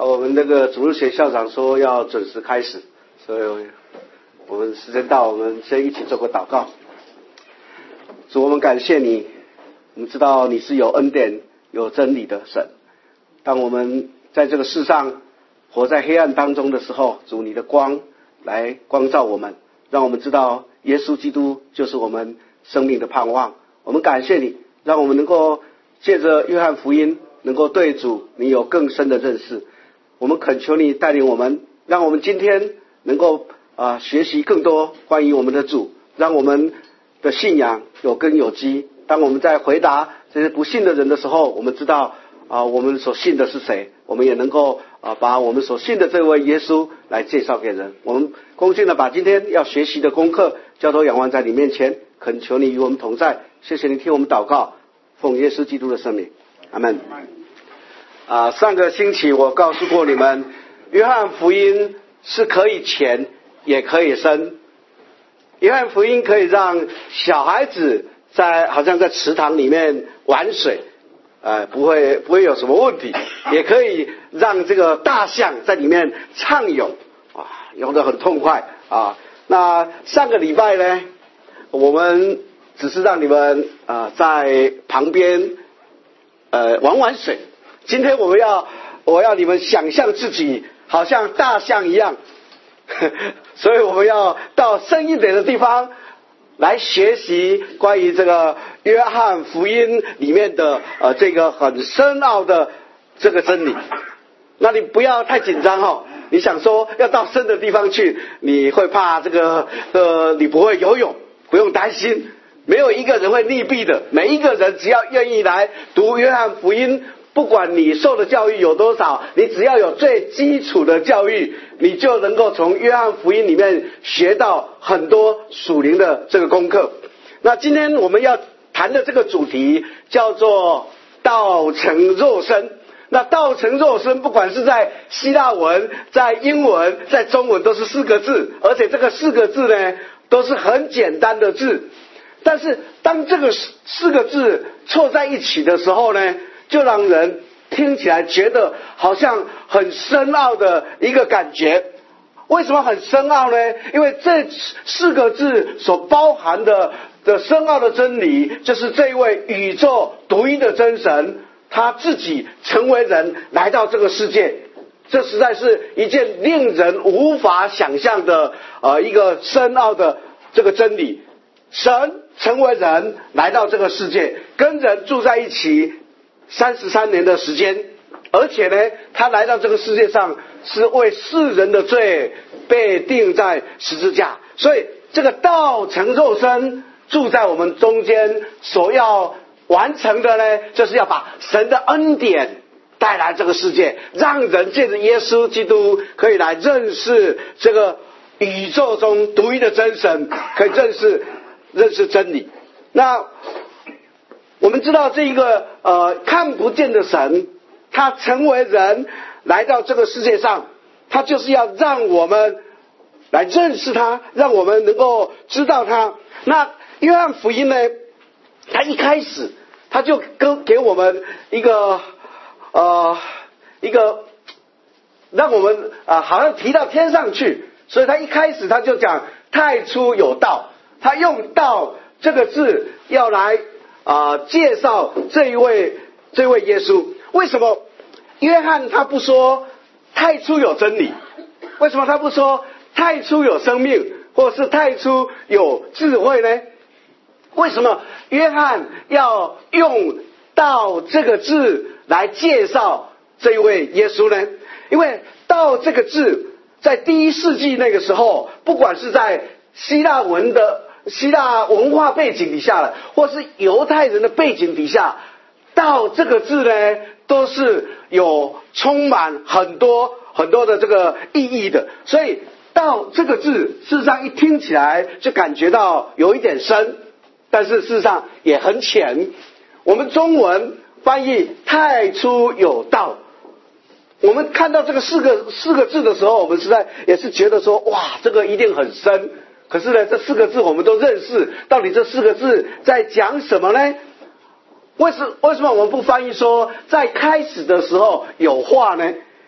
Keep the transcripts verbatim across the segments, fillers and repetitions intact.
我们那个主日学校长说要准时开始，所以我们时间到，我们先一起做个祷告。主，我们感谢你，我们知道你是有恩典、有真理的神。当我们在这个世上活在黑暗当中的时候，主，你的光来光照我们，让我们知道耶稣基督就是我们生命的盼望。我们感谢你，让我们能够借着约翰福音能够对主你有更深的认识。我们恳求你带领我们，让我们今天能够啊、呃、学习更多关于我们的主，让我们的信仰有根有基。当我们在回答这些不信的人的时候，我们知道啊、呃、我们所信的是谁，我们也能够啊、呃、把我们所信的这位耶稣来介绍给人。我们恭敬的把今天要学习的功课交托仰望在你面前，恳求你与我们同在。谢谢你听我们祷告，奉耶稣基督的圣名，阿们。啊，上个星期我告诉过你们，约翰福音是可以浅也可以深。约翰福音可以让小孩子在好像在池塘里面玩水，呃，不会不会有什么问题，也可以让这个大象在里面畅泳，啊，游得很痛快啊。那上个礼拜呢，我们只是让你们啊、呃、在旁边呃玩玩水。今天我们要我要你们想象自己好像大象一样，所以我们要到深一点的地方来学习关于这个约翰福音里面的呃这个很深奥的这个真理。那你不要太紧张哦，你想说要到深的地方去，你会怕这个呃你不会游泳，不用担心，没有一个人会溺毙的。每一个人只要愿意来读约翰福音，不管你受的教育有多少，你只要有最基础的教育，你就能够从约翰福音里面学到很多属灵的这个功课。那今天我们要谈的这个主题叫做道成肉身。那道成肉身不管是在希腊文、在英文、在中文都是四个字，而且这个四个字呢都是很简单的字，但是当这个四个字凑在一起的时候呢，就让人听起来觉得好像很深奥的一个感觉。为什么很深奥呢？因为这四个字所包含的的深奥的真理，就是这位宇宙独一的真神他自己成为人来到这个世界，这实在是一件令人无法想象的呃一个深奥的这个真理。神成为人来到这个世界，跟人住在一起三十三年的时间，而且呢他来到这个世界上是为世人的罪被钉在十字架。所以这个道成肉身住在我们中间，所要完成的呢，就是要把神的恩典带来这个世界，让人借着耶稣基督可以来认识这个宇宙中独一的真神，可以认识认识真理。那我们知道这一个呃看不见的神，他成为人来到这个世界上，他就是要让我们来认识他，让我们能够知道他。那约翰福音呢，他一开始他就跟给我们一个呃一个让我们啊、呃、好像提到天上去，所以他一开始他就讲太初有道，他用道这个字要来啊、呃、介绍这一位这位耶稣。为什么约翰他不说太初有真理？为什么他不说太初有生命，或是太初有智慧呢？为什么约翰要用道这个字来介绍这一位耶稣呢？因为道这个字在第一世纪那个时候，不管是在希腊文的希腊文化背景底下，或是犹太人的背景底下，道这个字呢都是有充满很多很多的这个意义的。所以道这个字事实上一听起来就感觉到有一点深，但是事实上也很浅。我们中文翻译太初有道，我们看到这个四个四个字的时候，我们实在也是觉得说，哇，这个一定很深。可是呢，这四个字我们都认识，到底这四个字在讲什么呢？为什为什么我们不翻译说在开始的时候有话呢？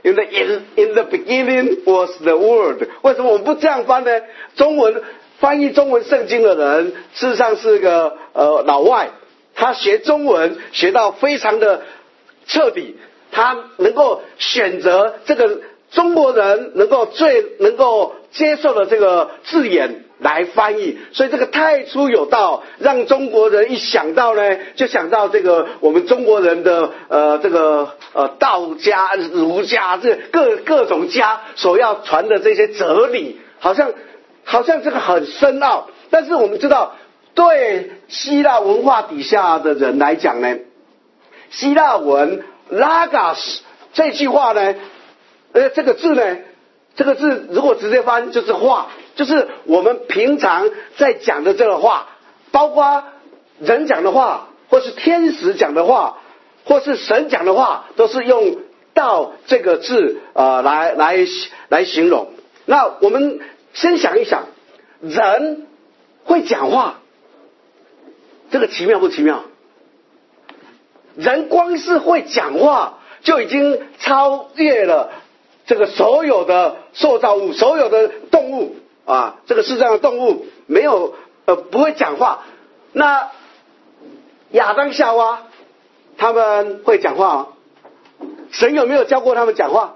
In the in in the beginning was the word。为什么我们不这样翻呢？中文翻译中文圣经的人，事实上是个呃老外，他学中文学到非常的彻底，他能够选择这个中国人能够最能够接受的这个字眼来翻译，所以这个太初有道，让中国人一想到呢，就想到这个我们中国人的呃这个呃道家、儒家这各各种家所要传的这些哲理，好像好像这个很深奥。但是我们知道，对希腊文化底下的人来讲呢，希腊文 logos 这句话呢，呃这个字呢，这个字如果直接翻就是话。就是我们平常在讲的这个话，包括人讲的话，或是天使讲的话，或是神讲的话，都是用道这个字呃来来来形容。那我们先想一想，人会讲话，这个奇妙不奇妙？人光是会讲话，就已经超越了这个所有的受造物，所有的动物。啊，这个世上的动物没有呃不会讲话，那亚当夏娃他们会讲话吗？神有没有教过他们讲话？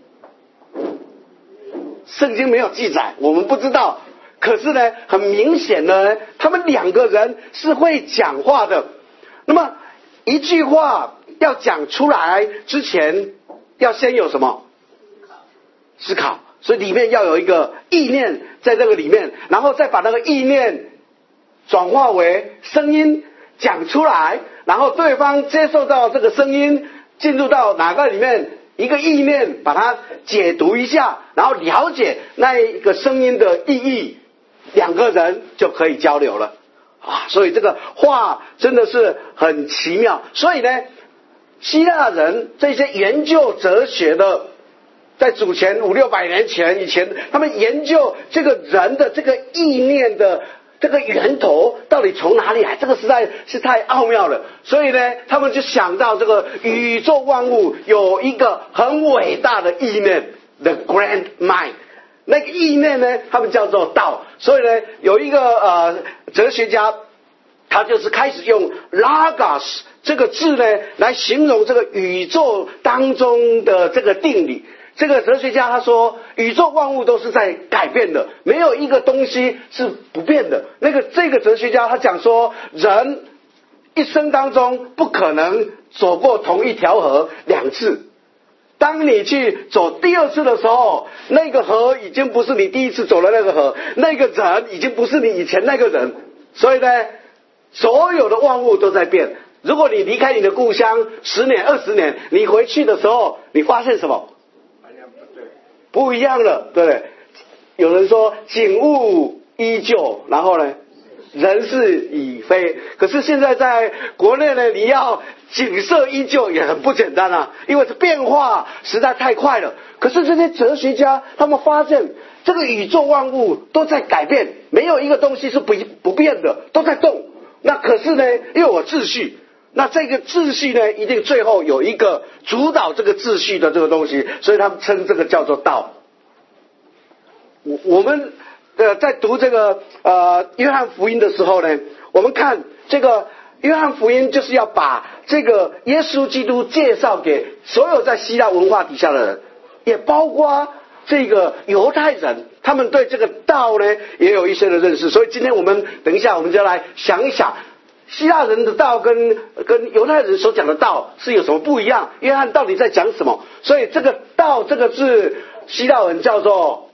圣经没有记载，我们不知道。可是呢，很明显的，他们两个人是会讲话的。那么一句话要讲出来之前，要先有什么？思考。所以里面要有一个意念在这个里面，然后再把那个意念转化为声音讲出来，然后对方接受到这个声音，进入到哪个里面，一个意念把它解读一下，然后了解那一个声音的意义，两个人就可以交流了啊！所以这个话真的是很奇妙。所以呢，希腊人这些研究哲学的，在祖前五六百年前以前，他们研究这个人的这个意念的这个源头到底从哪里来，这个实在是太奥妙了。所以呢，他们就想到这个宇宙万物有一个很伟大的意念 ，the grand mind。那个意念呢，他们叫做道。所以呢，有一个呃哲学家，他就是开始用 logos 这个字呢，来形容这个宇宙当中的这个定理。这个哲学家他说，宇宙万物都是在改变的，没有一个东西是不变的。那个这个哲学家他讲说，人一生当中不可能走过同一条河两次。当你去走第二次的时候，那个河已经不是你第一次走的那个河，那个人已经不是你以前那个人。所以呢，所有的万物都在变。如果你离开你的故乡十年、二十年，你回去的时候，你发现什么？不一样了，对不对？有人说景物依旧，然后呢，人事已非。可是现在在国内呢，你要景色依旧也很不简单啊，因为这变化实在太快了。可是这些哲学家他们发现，这个宇宙万物都在改变，没有一个东西是不不变的，都在动。那可是呢，又有秩序。那这个秩序呢，一定最后有一个主导这个秩序的这个东西，所以他们称这个叫做道。我我们呃在读这个呃约翰福音的时候呢，我们看这个约翰福音就是要把这个耶稣基督介绍给所有在希腊文化底下的人，也包括这个犹太人，他们对这个道呢也有一些的认识。所以今天我们等一下我们就来想一想，希腊人的道跟跟犹太人所讲的道是有什么不一样？约翰到底在讲什么？所以这个道这个字，希腊文叫做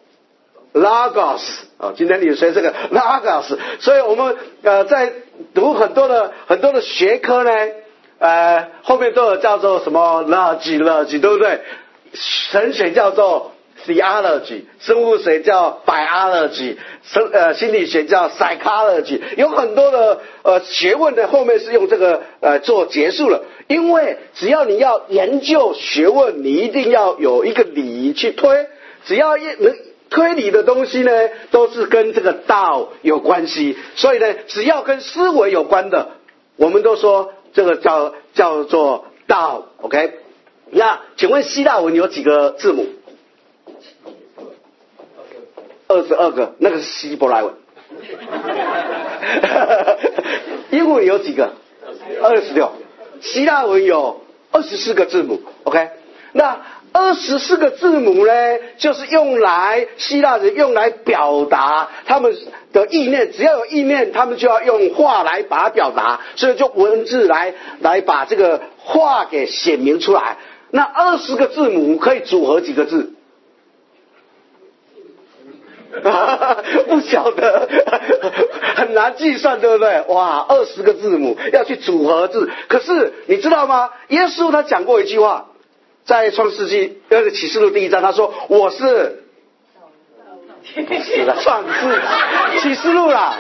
logos 啊，今天你学这个 logos， 所以我们呃在读很多的很多的学科呢，呃后面都有叫做什么 logy， 对不对？神学叫做theology， 生物学叫 biology， 生呃心理学叫 psychology， 有很多的呃学问的后面是用这个呃做结束了。因为只要你要研究学问，你一定要有一个理去推，只要一能推理的东西呢，都是跟这个道有关系。所以呢，只要跟思维有关的，我们都说这个叫叫做道 ，OK。 那请问希腊文有几个字母？二十二个，那个是希伯来文。英文有几个？二十六。希腊文有二十四个字母 ，OK？ 那二十四个字母呢，就是用来希腊人用来表达他们的意念，只要有意念，他们就要用话来把它表达，所以就文字来来把这个话给显明出来。那二十个字母可以组合几个字？不晓得，很难计算，对不对？哇，二十个字母要去组合字，可是你知道吗？耶稣他讲过一句话，在创世纪那个启示录第一章，他说：“我是。”是的，创世启示录啦。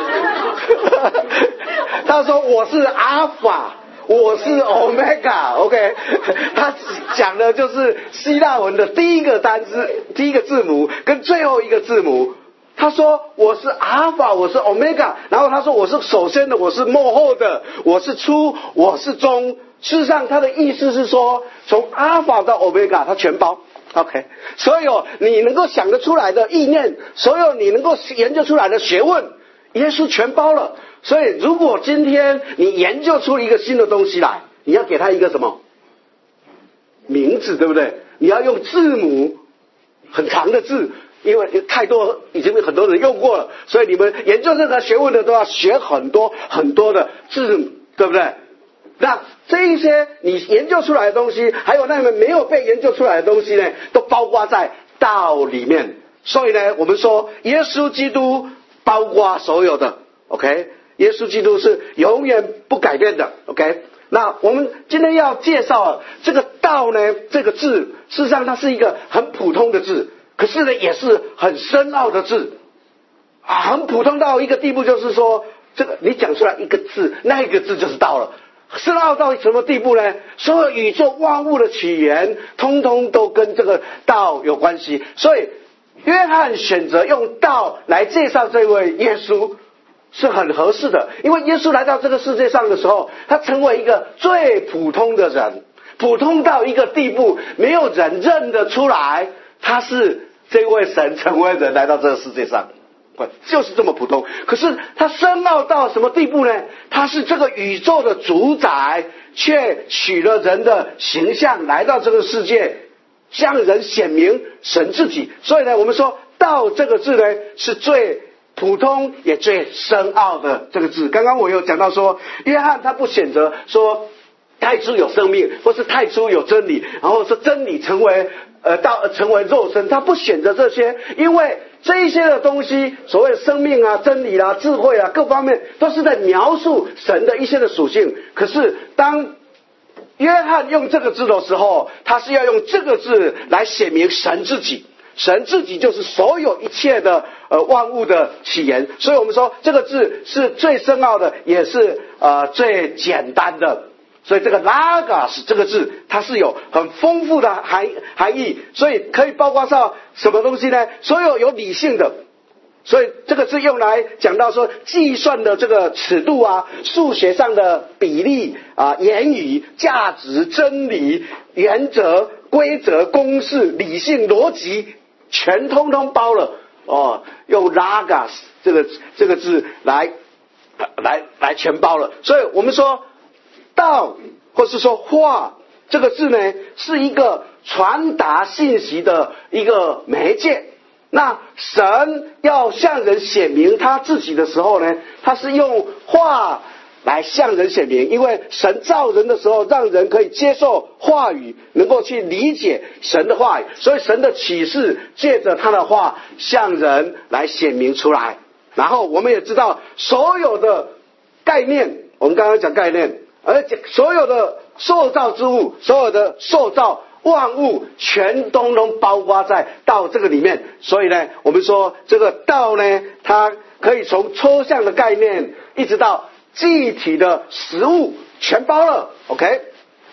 他说：“我是阿法。”我是 Omega，OK， 他讲的就是希腊文的第一个单字、第一个字母跟最后一个字母。他说我是阿尔法，我是 Omega， 然后他说我是首先的，我是末后的，我是初，我是中。事实上，他的意思是说，从阿尔法到 Omega， 他全包。OK， 所有你能够想得出来的意念，所有你能够研究出来的学问，耶稣全包了。所以如果今天你研究出一个新的东西来，你要给它一个什么名字，对不对？你要用字母，很长的字，因为太多已经很多人用过了，所以你们研究任何学问的都要学很多很多的字母，对不对？那这一些你研究出来的东西，还有那个没有被研究出来的东西呢，都包括在道里面。所以呢，我们说耶稣基督包括所有的 ，OK。耶稣基督是永远不改变的 ，OK？ 那我们今天要介绍这个道呢，这个字，事实上它是一个很普通的字，可是呢也是很深奥的字啊，很普通到一个地步，就是说，这个你讲出来一个字，那一个字就是道了。深奥到什么地步呢？所有宇宙万物的起源，通通都跟这个道有关系。所以，约翰选择用道来介绍这位耶稣。是很合适的，因为耶稣来到这个世界上的时候，他成为一个最普通的人，普通到一个地步，没有人认得出来他是这位神成为人来到这个世界上，就是这么普通。可是他深奥到什么地步呢？他是这个宇宙的主宰，却取了人的形象来到这个世界，向人显明神自己。所以呢，我们说道这个字呢，是最普通也最深奥的这个字。刚刚我有讲到说，约翰他不选择说太初有生命，或是太初有真理，然后是真理成为呃到成为肉身，他不选择这些，因为这一些的东西，所谓的生命啊、真理啊、智慧啊，各方面都是在描述神的一些的属性。可是当约翰用这个字的时候，他是要用这个字来显明神自己。神自己就是所有一切的呃万物的起源，所以我们说这个字是最深奥的，也是呃最简单的。所以这个 logos 这个字，它是有很丰富的含含义，所以可以包括到什么东西呢？所有有理性的，所以这个字用来讲到说计算的这个尺度啊，数学上的比例啊，言语、价值、真理、原则、规则、公式、理性、逻辑。全通通包了哦，用 logos 这个这个字来来来全包了。所以我们说道或是说话这个字呢，是一个传达信息的一个媒介。那神要向人显明他自己的时候呢，他是用话来向人显明，因为神造人的时候，让人可以接受话语，能够去理解神的话语，所以神的启示借着他的话向人来显明出来。然后我们也知道，所有的概念，我们刚刚讲概念，而且所有的受造之物，所有的受造万物，全都能包括在道这个里面。所以呢，我们说这个道呢，它可以从抽象的概念，一直到具体的实物全包了 ，OK，OK，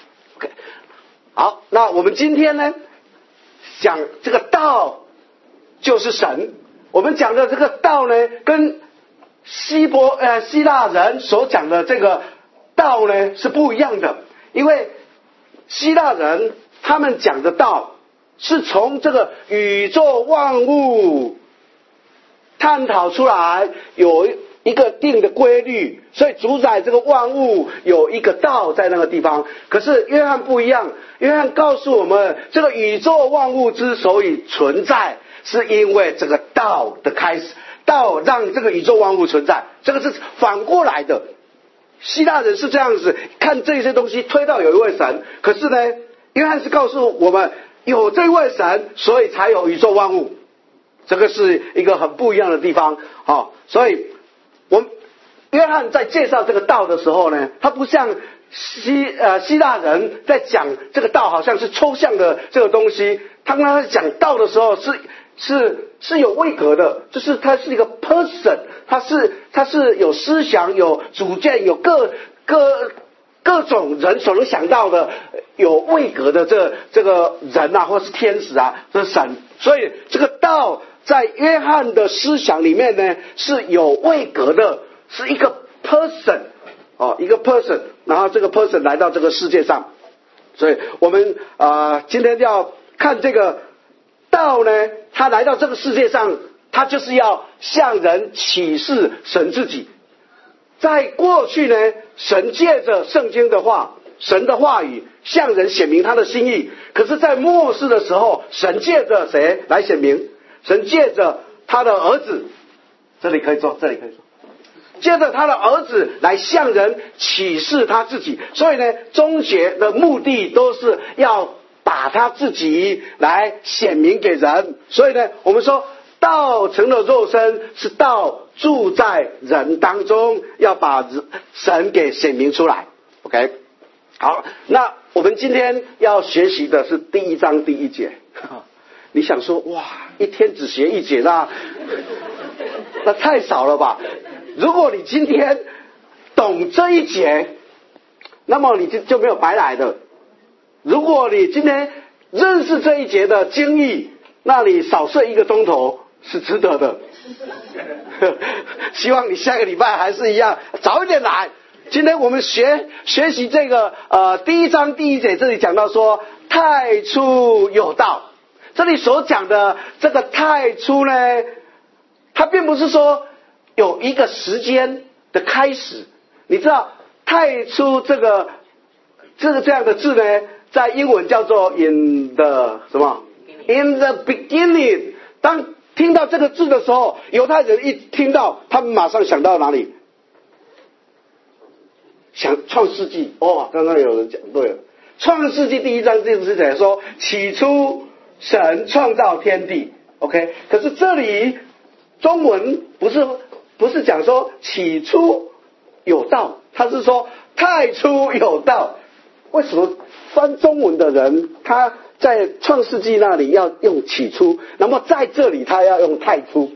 好，那我们今天呢讲这个道就是神，我们讲的这个道呢，跟希伯呃希腊人所讲的这个道呢是不一样的，因为希腊人他们讲的道是从这个宇宙万物探讨出来，有一个定的规律，所以主宰这个万物有一个道在那个地方。可是约翰不一样，约翰告诉我们，这个宇宙万物之所以存在，是因为这个道的开始，道让这个宇宙万物存在，这个是反过来的。希腊人是这样子看这些东西，推到有一位神，可是呢，约翰是告诉我们，有这位神，所以才有宇宙万物。这个是一个很不一样的地方。好，所以我们约翰在介绍这个道的时候呢，他不像希呃希腊人在讲这个道好像是抽象的这个东西，他跟他讲道的时候是是是有位格的，就是他是一个 person， 他是他是有思想、有主见、有各各各种人所能想到的有位格的这这个人啊，或是天使啊，这是神。所以这个道在约翰的思想里面呢是有位格的，是一个 person 哦，一个 person， 然后这个 person 来到这个世界上。所以我们啊、呃、今天要看这个道呢，他来到这个世界上，他就是要向人启示神自己。在过去呢，神借着圣经的话，神的话语向人显明他的心意。可是在末世的时候，神借着谁来显明？神借着他的儿子，这里可以做，这里可以做，借着他的儿子来向人启示他自己。所以呢，终结的目的都是要把他自己来显明给人。所以呢，我们说道成了肉身，是道住在人当中，要把神给显明出来。 OK， 好，那我们今天要学习的是第一章第一节。你想说，哇，一天只学一节，那那太少了吧？如果你今天懂这一节，那么你就就没有白来的。如果你今天认识这一节的经义，那你少睡一个钟头是值得的。希望你下个礼拜还是一样早一点来。今天我们学学习这个呃第一章第一节，这里讲到说太初有道。这里所讲的这个太初呢，它并不是说有一个时间的开始。你知道太初这个这个这样的字呢，在英文叫做 in the 什么 in the beginning。 当听到这个字的时候，犹太人一听到，他们马上想到哪里？想创世纪。哦，刚刚有人讲对了，创世纪第一章就是讲说起初神创造天地。 OK， 可是这里中文不是不是讲说起初有道，他是说太初有道。为什么翻中文的人他在创世纪那里要用起初，那么在这里他要用太初？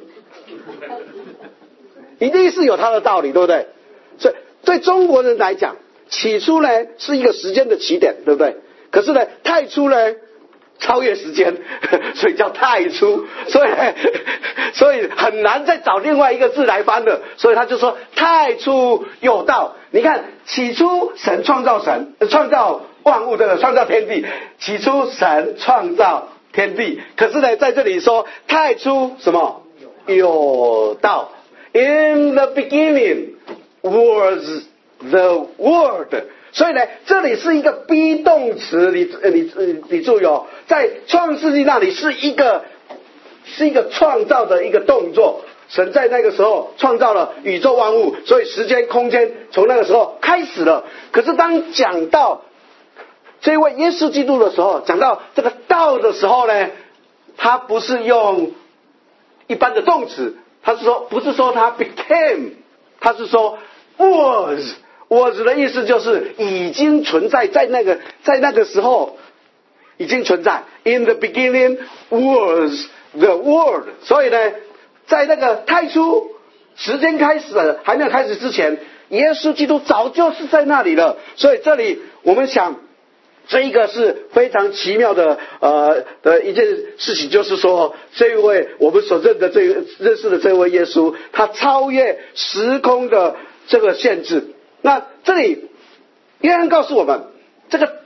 一定是有他的道理，对不对？所以对中国人来讲，起初呢是一个时间的起点，对不对？可是呢太初呢超越时间，所以叫太初。所以所以很难再找另外一个字来翻的，所以他就说太初有道。你看起初神创造神创造万物的，创造天地，起初神创造天地。可是呢在这里说太初什么有道。 In the beginning was the word。 所以呢这里是一个 be 动词，你你你注意哦，在创世纪那里是一个是一个创造的一个动作。神在那个时候创造了宇宙万物，所以时间空间从那个时候开始了。可是当讲到这位耶稣基督的时候，讲到这个道的时候呢，他不是用一般的动词，他是说不是说他 became， 他是说 was。 was 的意思就是已经存在，在那个在那个时候已经存在。 In the beginning was the word。 所以呢在那个太初时间开始还没有开始之前，耶稣基督早就是在那里了。所以这里我们想这一个是非常奇妙的呃的一件事情，就是说这一位我们所认的这个认识的这位耶稣，他超越时空的这个限制。那这里约翰告诉我们，这个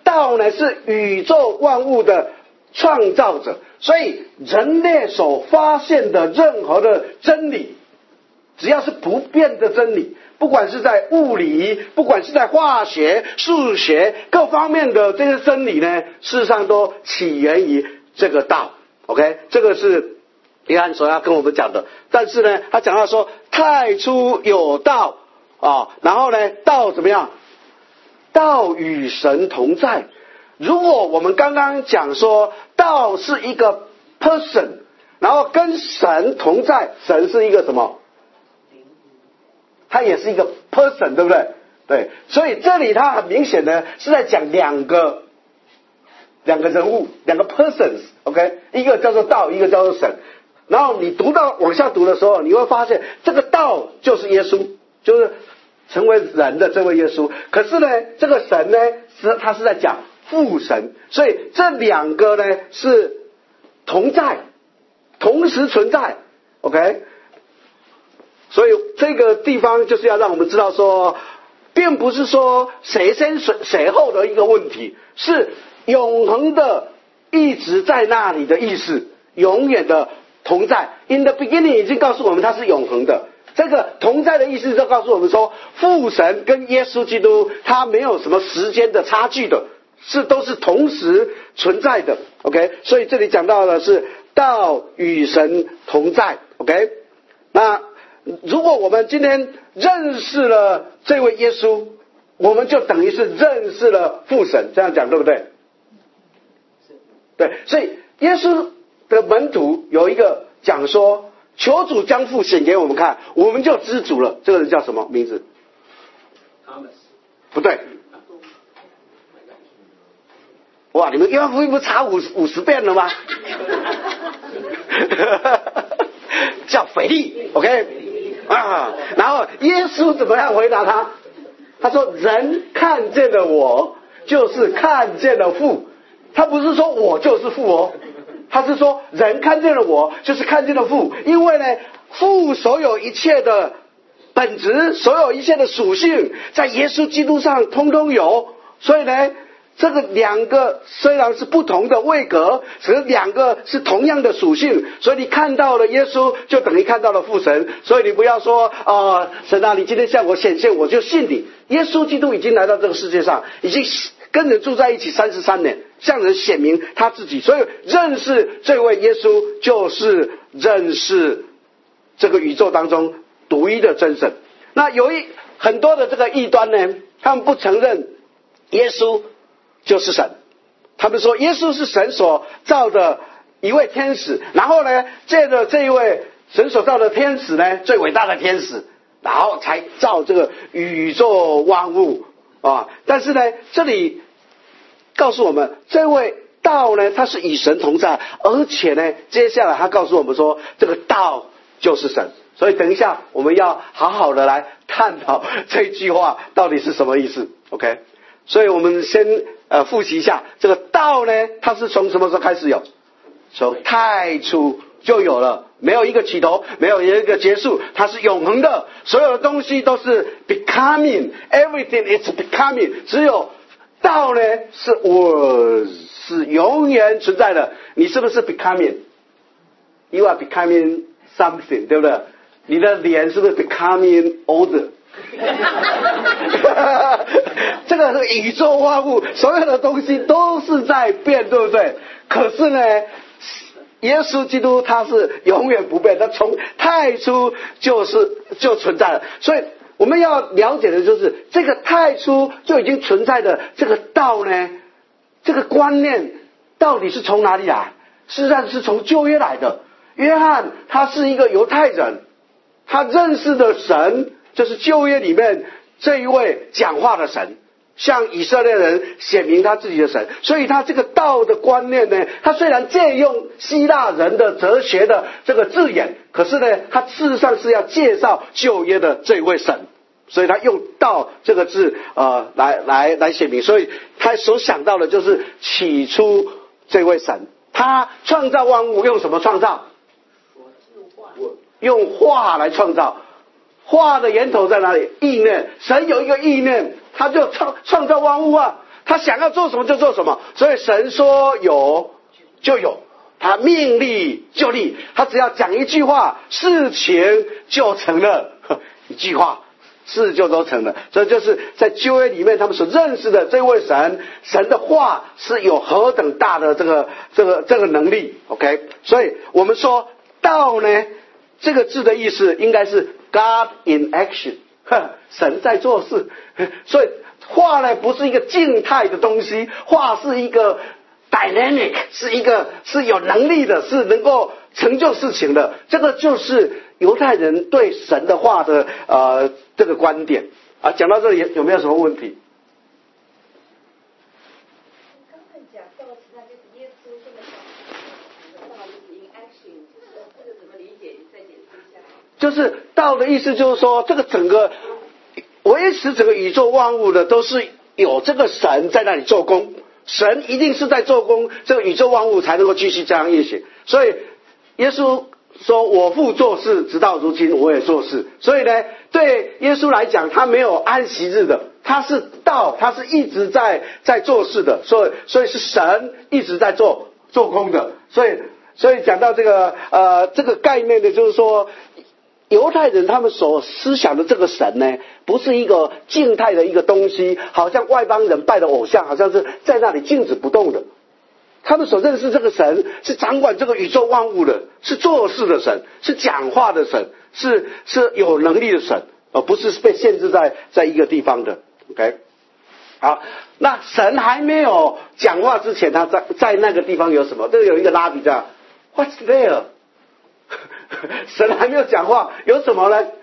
道呢是宇宙万物的创造者，所以人类所发现的任何的真理，只要是不变的真理，不管是在物理，不管是在化学、数学各方面的这些真理呢，事实上都起源于这个道。 OK， 这个是约翰所要跟我们讲的。但是呢，他讲到说太初有道啊，然后呢，道怎么样？道与神同在。如果我们刚刚讲说道是一个 person， 然后跟神同在，神是一个什么？他也是一个 person， 对不对？对，所以这里他很明显的是在讲两个两个人物，两个 persons，OK， 一个叫做道，一个叫做神。然后你读到往下读的时候，你会发现这个道就是耶稣，就是成为人的这位耶稣。可是呢，这个神呢，是他是在讲父神，所以这两个呢是同在，同时存在 ，OK。所以这个地方就是要让我们知道说，并不是说谁先谁谁后的一个问题，是永恒的一直在那里的意思，永远的同在。In the beginning 已经告诉我们它是永恒的。这个同在的意思就告诉我们说，父神跟耶稣基督他没有什么时间的差距的，是都是同时存在的。OK， 所以这里讲到的是道与神同在。OK， 那如果我们今天认识了这位耶稣，我们就等于是认识了父神，这样讲对不对？对，所以耶稣的门徒有一个讲说，求主将父显给我们看，我们就知足了。这个人叫什么名字？不对。哇，你们约翰福音不查五五十遍了吗？叫腓力 ，OK 啊。然后耶稣怎么样回答他？他说：“人看见了我，就是看见了父。”他不是说我就是父哦，他是说人看见了我，就是看见了父。因为呢，父所有一切的本质，所有一切的属性，在耶稣基督上通通有。所以呢，这个两个虽然是不同的位格，只是两个是同样的属性。所以你看到了耶稣，就等于看到了父神。所以你不要说啊、呃，神啊，你今天向我显现，我就信你。耶稣基督已经来到这个世界上，已经跟人住在一起三十三年，向人显明他自己。所以认识这位耶稣，就是认识这个宇宙当中独一的真神。那有一很多的这个异端呢，他们不承认耶稣就是神，他们说耶稣是神所造的一位天使，然后呢，借着这一位神所造的天使呢，最伟大的天使，然后才造这个宇宙万物啊。但是呢，这里告诉我们，这位道呢，他是与神同在，而且呢，接下来他告诉我们说，这个道就是神。所以等一下我们要好好的来探讨这句话到底是什么意思。OK， 所以我们先呃复习一下，这个道呢，它是从什么时候开始有？从太初就有了，没有一个起头，没有一个结束，它是永恒的，所有的东西都是 becoming， everything is becoming， 只有道呢是我是永远存在的。你是不是 becoming？ You are becoming something， 对不对？你的脸是不是 becoming older？ 这个是宇宙万物，所有的东西都是在变，对不对？可是呢，耶稣基督他是永远不变，他从太初就是就存在了。所以我们要了解的就是这个太初就已经存在的这个道呢，这个观念到底是从哪里来？事实上是从旧约来的。约翰他是一个犹太人，他认识的神就是旧约里面这一位讲话的神，向以色列人显明他自己的神。所以他这个道的观念呢，他虽然借用希腊人的哲学的这个字眼，可是呢，他事实上是要介绍旧约的这位神，所以他用道这个字呃来来来显明。所以他所想到的就是起初这位神，他创造万物用什么创造？用话来创造。话的源头在哪里？意念。神有一个意念，他就创创造万物啊。 他想要做什么就做什么，所以神说有就有，他命立就立，他只要讲一句话，事情就成了，一句话事就都成了。这就是在旧约里面他们所认识的这位神，神的话是有何等大的这个这个这个能力。 OK， 所以我们说道呢，这个字的意思应该是 God in action， 神在做事。所以话呢不是一个静态的东西，话是一个 dynamic， 是一个是有能力的，是能够成就事情的。这个就是犹太人对神的话的呃这个观点啊。讲到这里有没有什么问题？ 刚才讲到其他就是耶稣这么讲，道就是 in action， 这个怎么理解？你再解释一下。 就是道的意思就是说，这个整个维持整个宇宙万物的都是有这个神在那里做工，神一定是在做工，这个宇宙万物才能够继续这样运行。所以耶稣说我父做事，直到如今我也做事。所以呢，对耶稣来讲，他没有安息日的，他是道，他是一直在在做事的，所以所以是神一直在做做工的。所以所以讲到这个呃这个概念的，就是说犹太人他们所思想的这个神呢，不是一个静态的一个东西，好像外邦人拜的偶像，好像是在那里静止不动的。他们所认识这个神是掌管这个宇宙万物的，是做事的神，是讲话的神，是是有能力的神，而不是被限制在在一个地方的。 OK， 好，那神还没有讲话之前，他在在那个地方有什么？这个有一个拉比叫 What's there？ 神还没有讲话，有什么呢？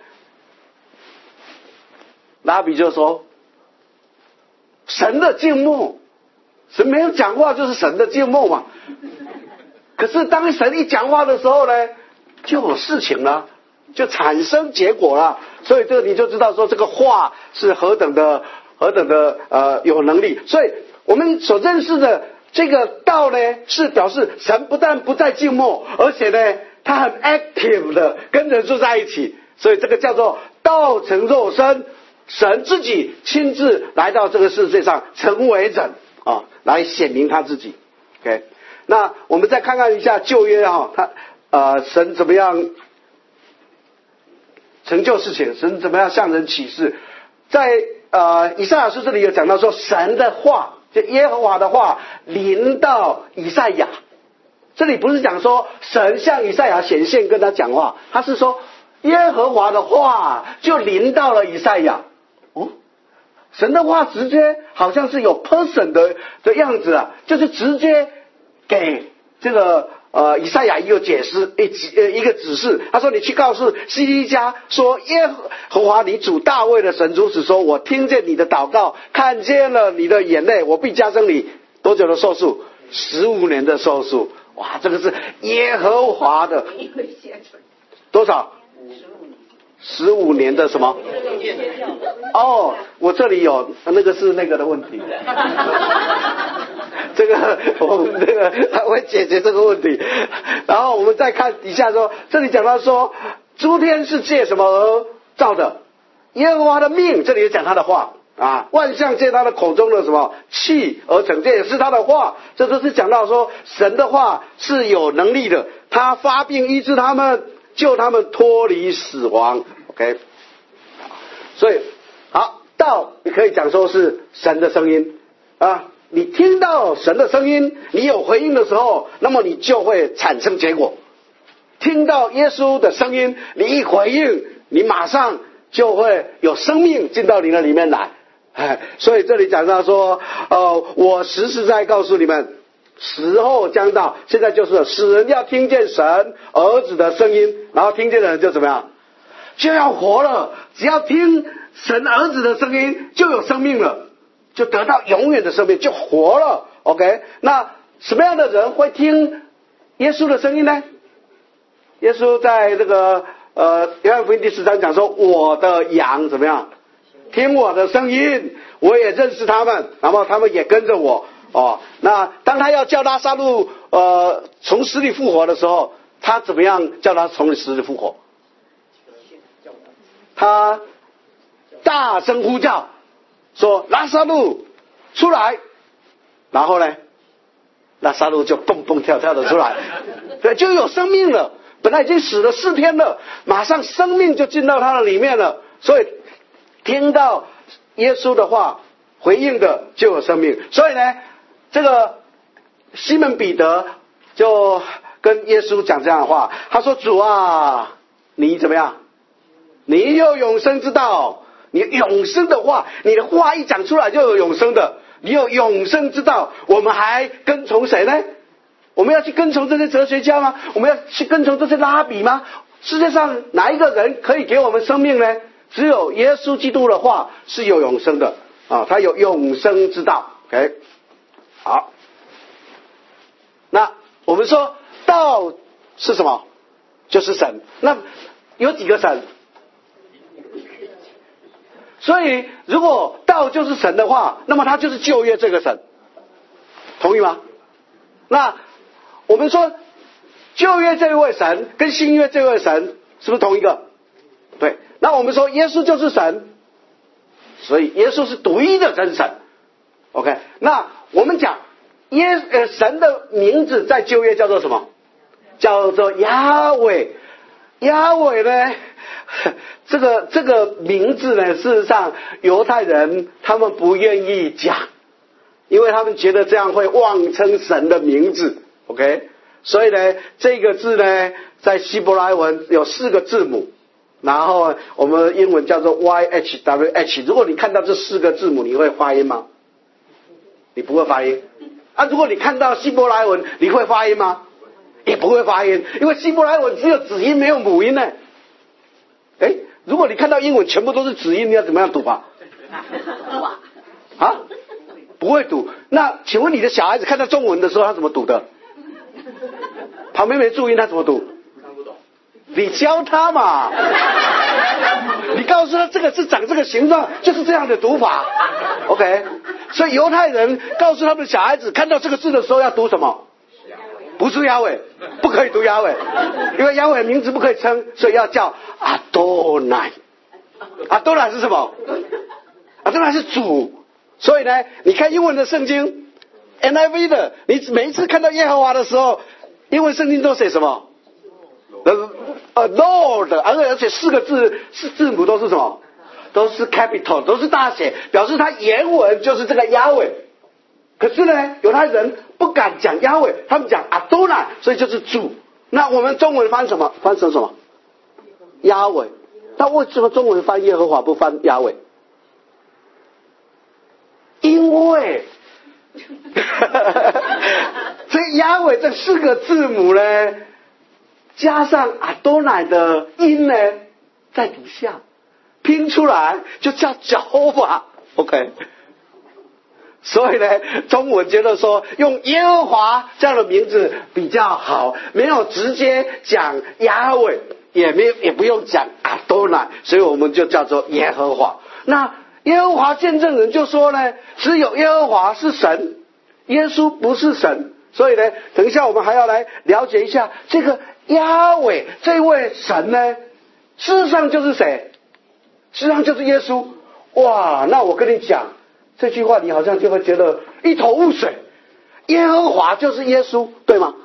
拉比就说神的静默。神没有讲话就是神的静默嘛。可是当神一讲话的时候呢，就有事情了，就产生结果了。所以这个你就知道说这个话是何等的何等的呃有能力。所以我们所认识的这个道呢，是表示神不但不再静默，而且呢他很 active 的跟人住在一起。所以这个叫做道成肉身，神自己亲自来到这个世界上成为人啊，来显明他自己。 OK， 那我们再看看一下旧约啊，他呃神怎么样成就事情，神怎么样向人启示。在呃以赛亚书这里有讲到说，神的话，就耶和华的话临到以赛亚。这里不是讲说神向以赛亚显现跟他讲话，他是说耶和华的话就临到了以赛亚。哦，神的话直接好像是有 person 的的样子啊，就是直接给这个呃以赛亚一个解释，一呃一个指示。他说你去告诉希西家说，耶和华你主大卫的神如此说，我听见你的祷告，看见了你的眼泪，我必加增你多久的寿数？十五年的寿数。哇，这个是耶和华的多少？十五年的什么？哦，我这里有那个是那个的问题。这个我们这个他会解决这个问题。然后我们再看底下说，这里讲到说，诸天是借什么而造的？耶和华的命，这里也讲他的话啊，万象借他的口中的什么气而成，这也是他的话。这都是讲到说神的话是有能力的，他发病医治他们，救他们脱离死亡。 OK， 所以好，道你可以讲说是神的声音啊，你听到神的声音，你有回应的时候，那么你就会产生结果。听到耶稣的声音，你一回应，你马上就会有生命进到你的里面来。哎，所以这里讲到说，呃，我实实在告诉你们，时候将到，现在就是使人要听见神儿子的声音，然后听见的人就怎么样？就要活了。只要听神儿子的声音，就有生命了，就得到永远的生命，就活了。 OK， 那什么样的人会听耶稣的声音呢？耶稣在这个呃约翰福音第十章讲说，我的羊怎么样？听我的声音，我也认识他们，然后他们也跟着我。哦，那当他要叫拉撒路呃从死里复活的时候，他怎么样叫他从死里复活？他大声呼叫说，拉撒路出来。 然后呢，拉撒路就蹦蹦跳跳的出来，对，就有生命了。本来已经死了四天了，马上生命就进到他的里面了。所以听到耶稣的话回应的就有生命。所以呢，这个西门彼得就跟耶稣讲这样的话，他说：主啊，你怎么样？你有永生之道，你永生的话，你的话一讲出来就有永生的，你有永生之道，我们还跟从谁呢？我们要去跟从这些哲学家吗？我们要去跟从这些拉比吗？世界上哪一个人可以给我们生命呢？只有耶稣基督的话是有永生的啊，他有永生之道。OK， 好，那我们说道是什么？就是神。那有几个神？所以如果道就是神的话，那么他就是旧约这个神，同意吗？那我们说旧约这位神跟新约这位神是不是同一个？对。那我们说耶稣就是神，所以耶稣是独一的真神。 OK， 那我们讲耶呃神的名字在旧约叫做什么？叫做亚伟。亚伟呢，这个这个名字呢，事实上犹太人他们不愿意讲，因为他们觉得这样会妄称神的名字。 OK， 所以呢这个字呢在希伯来文有四个字母，然后我们英文叫做 Y H W H。 如果你看到这四个字母，你会发音吗？你不会发音啊。如果你看到希伯来文，你会发音吗？也不会发音，因为希伯来文只有子音没有母音呢。哎，如果你看到英文全部都是子音，你要怎么样读啊？啊，不会读。那请问你的小孩子看到中文的时候他怎么读的？旁边没注音他怎么读？看不懂。你教他嘛，你告诉他这个是长这个形状，就是这样的读法。 OK， 所以犹太人告诉他们的小孩子看到这个字的时候要读什么？不是亚伟，不可以读亚伟，因为亚伟名字不可以称，所以要叫阿多乃。阿多乃是什么？阿多乃是主。所以呢，你看英文的圣经 N I V 的，你每一次看到耶和华的时候，英文圣经都写什么？呃 Lord， 而且四个字是字母都是什么？都是 capital， 都是大写，表示它原文就是这个亚伟。可是呢，犹太人不敢讲亚伟，他们讲阿多乃，所以就是主。那我们中文翻什么？翻成什么？亚伟。那为什么中文翻耶和华不翻亚伟？因为这亚伟这四个字母呢，加上阿多乃的音呢，在底下拼出来就叫Jehovah。 OK， 所以呢，中文觉得说用耶和华这样的名字比较好，没有直接讲亚伟，也没有也不用讲阿多乃，所以我们就叫做耶和华。那耶和华见证人就说呢，只有耶和华是神，耶稣不是神。所以呢，等一下我们还要来了解一下这个亚伟这位神呢，事实上就是谁？事实上就是耶稣。哇，那我跟你讲这句话，你好像就会觉得一头雾水。耶和华就是耶稣，对吗？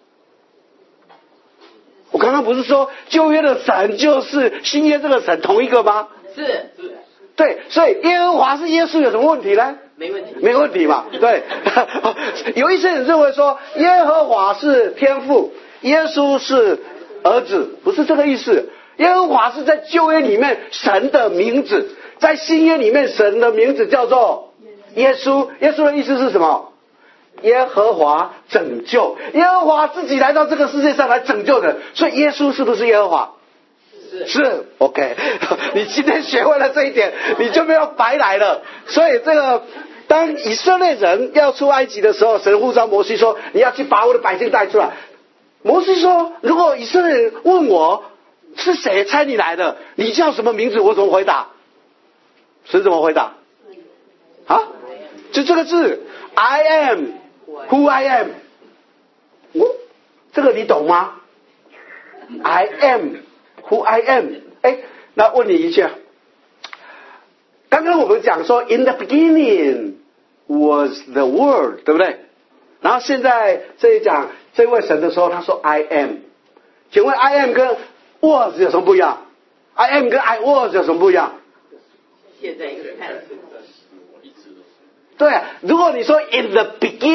我刚刚不是说旧约的神就是新约这个神同一个吗？ 是是。 对，所以耶和华是耶稣有什么问题呢？ 没问题， 没问题嘛。对，有一些人认为说耶和华是天父，耶稣是儿子，不是这个意思。耶和华是在旧约里面神的名字，在新约里面神的名字叫做耶稣。耶稣的意思是什么？耶和华拯救，耶和华自己来到这个世界上来拯救人，所以耶稣是不是耶和华？是, 是 OK， 你今天学会了这一点，你就没有白来了。所以这个当以色列人要出埃及的时候，神呼召摩西说，你要去把我的百姓带出来。摩西说，如果以色列人问我是谁差你来的，你叫什么名字，我怎么回答？神怎么回答啊？就这个字 I am who I am。 哦，这个你懂吗？ I am who I am。 哎，那问你一下，刚刚我们讲说 in the beginning was the Word， 对不对？然后现在这一讲这位神的时候，他说 I am。请问 I am 跟 was 有什么不一样 ？I am 跟 I was 有什么不一样？ 现在一个看。 对啊，如果你说 in the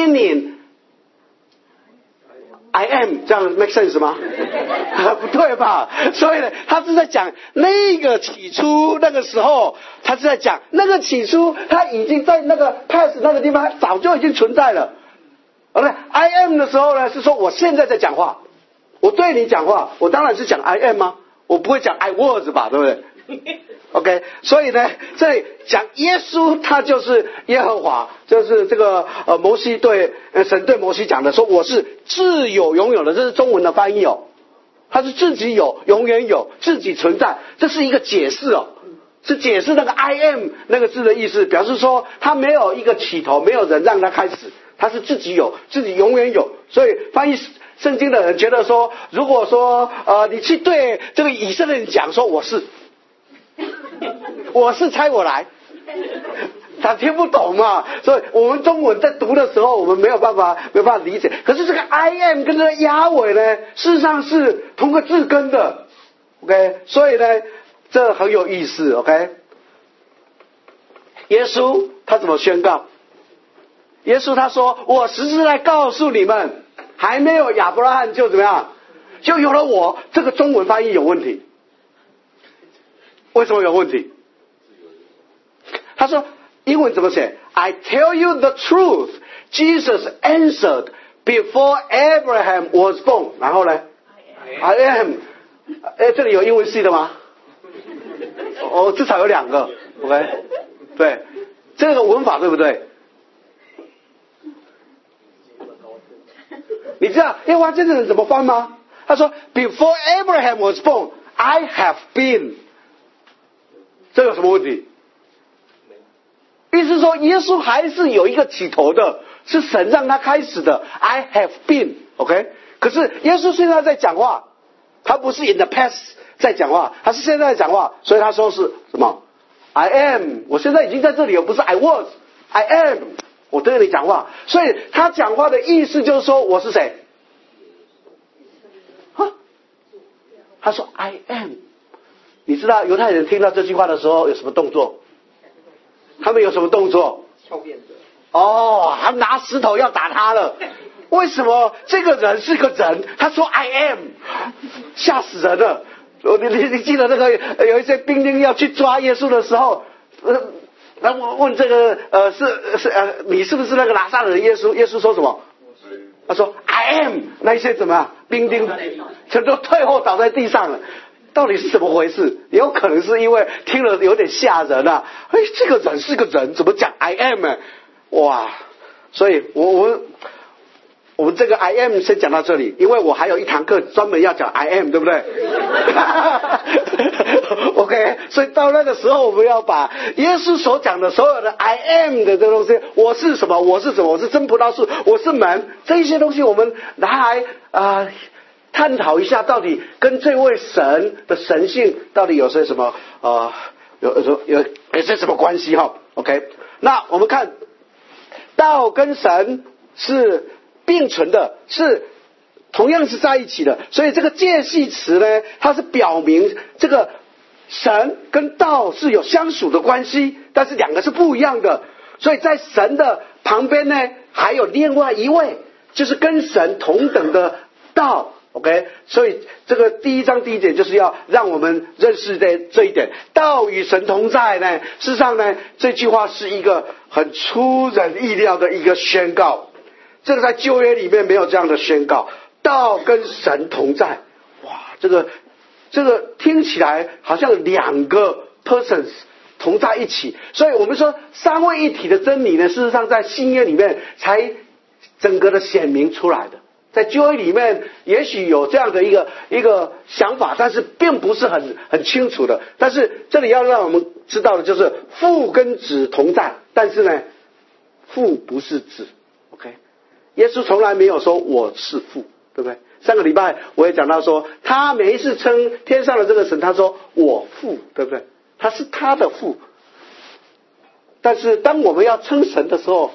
beginning。I am 这样 make sense 吗？不对吧？所以呢，他是在讲那个起初那个时候，他是在讲那个起初，他已经在那个 past 那个地方早就已经存在了。OK， I am 的时候呢，是说我现在在讲话，我对你讲话，我当然是讲 I am 吗？我不会讲 I was 吧，对不对？OK， 所以呢，这里讲耶稣，他就是耶和华，就是这个呃摩西对呃神对摩西讲的，说我是自有永有的，这是中文的翻译哦，他是自己有，永远有，自己存在，这是一个解释哦，是解释那个 I am 那个字的意思，表示说他没有一个起头，没有人让他开始，他是自己有，自己永远有，所以翻译圣经的人觉得说，如果说呃你去对这个以色列人讲说我是。我是猜我来，他听不懂嘛，所以我们中文在读的时候，我们没有办法没有办法理解。可是这个 I am 跟这个亚伟呢，事实上是同个字根的 ，OK， 所以呢，这很有意思 ，OK。耶稣他怎么宣告？耶稣他说：“我实实在告诉你们，还没有亚伯拉罕就怎么样，就有了我。”这个中文翻译有问题。为什么有问题？他说英文怎么写 ？I tell you the truth, Jesus answered before Abraham was born。然后呢 ？I am。哎，这里有英文系的吗？哦，至少有两个。OK， 对，这个文法对不对？你知道耶和华这个人怎么翻吗？他说 Before Abraham was born, I have been。这有什么问题？意思说耶稣还是有一个起头的，是神让他开始的。I have been， OK。可是耶稣现在在讲话，他不是 in the past 在讲话，他是现在在讲话，所以他说是什么 ？I am， 我现在已经在这里了，不是 I was，I am， 我对你讲话。所以他讲话的意思就是说我是谁？啊？他说 I am。你知道犹太人听到这句话的时候有什么动作？他们有什么动作？ 翘辫子。 哦，他拿石头要打他了。为什么这个人是个人？他说 I am， 吓死人了。你你你记得那个有一些兵丁要去抓耶稣的时候，呃，然后问这个呃是是呃你是不是那个拿撒勒人耶稣？耶稣说什么？他说 I am。那一些怎么样？兵丁全都退后倒在地上了。到底是怎么回事？有可能是因为听了有点吓人啊！哎，这个人是个人，怎么讲 I am 呢？哇！所以我我们我们这个 I am 先讲到这里，因为我还有一堂课专门要讲 I am， 对不对？OK， 所以到那个时候，我们要把耶稣所讲的所有的 I am 的这个东西，我是什么？我是什么？我是真葡萄树，我是门，这一些东西我们拿来啊。呃探讨一下，到底跟这位神的神性到底有些什么呃有有有有些什么关系哈 ？OK， 那我们看道跟神是并存的，是同样是在一起的，所以这个介系词呢，它是表明这个神跟道是有相属的关系，但是两个是不一样的，所以在神的旁边呢，还有另外一位，就是跟神同等的道。OK， 所以这个第一章第一点就是要让我们认识的这一点，道与神同在呢。事实上呢，这句话是一个很出人意料的一个宣告。这个在旧约里面没有这样的宣告，道跟神同在。哇，这个这个听起来好像两个 persons 同在一起。所以我们说三位一体的真理呢，事实上在新约里面才整个的显明出来的。在旧约里面也许有这样的一个一个想法，但是并不是很很清楚的。但是这里要让我们知道的就是父跟子同在，但是呢父不是子。 OK， 耶稣从来没有说我是父，对不对？上个礼拜我也讲到说，他每一次称天上的这个神，他说我父，对不对？他是他的父。但是当我们要称神的时候，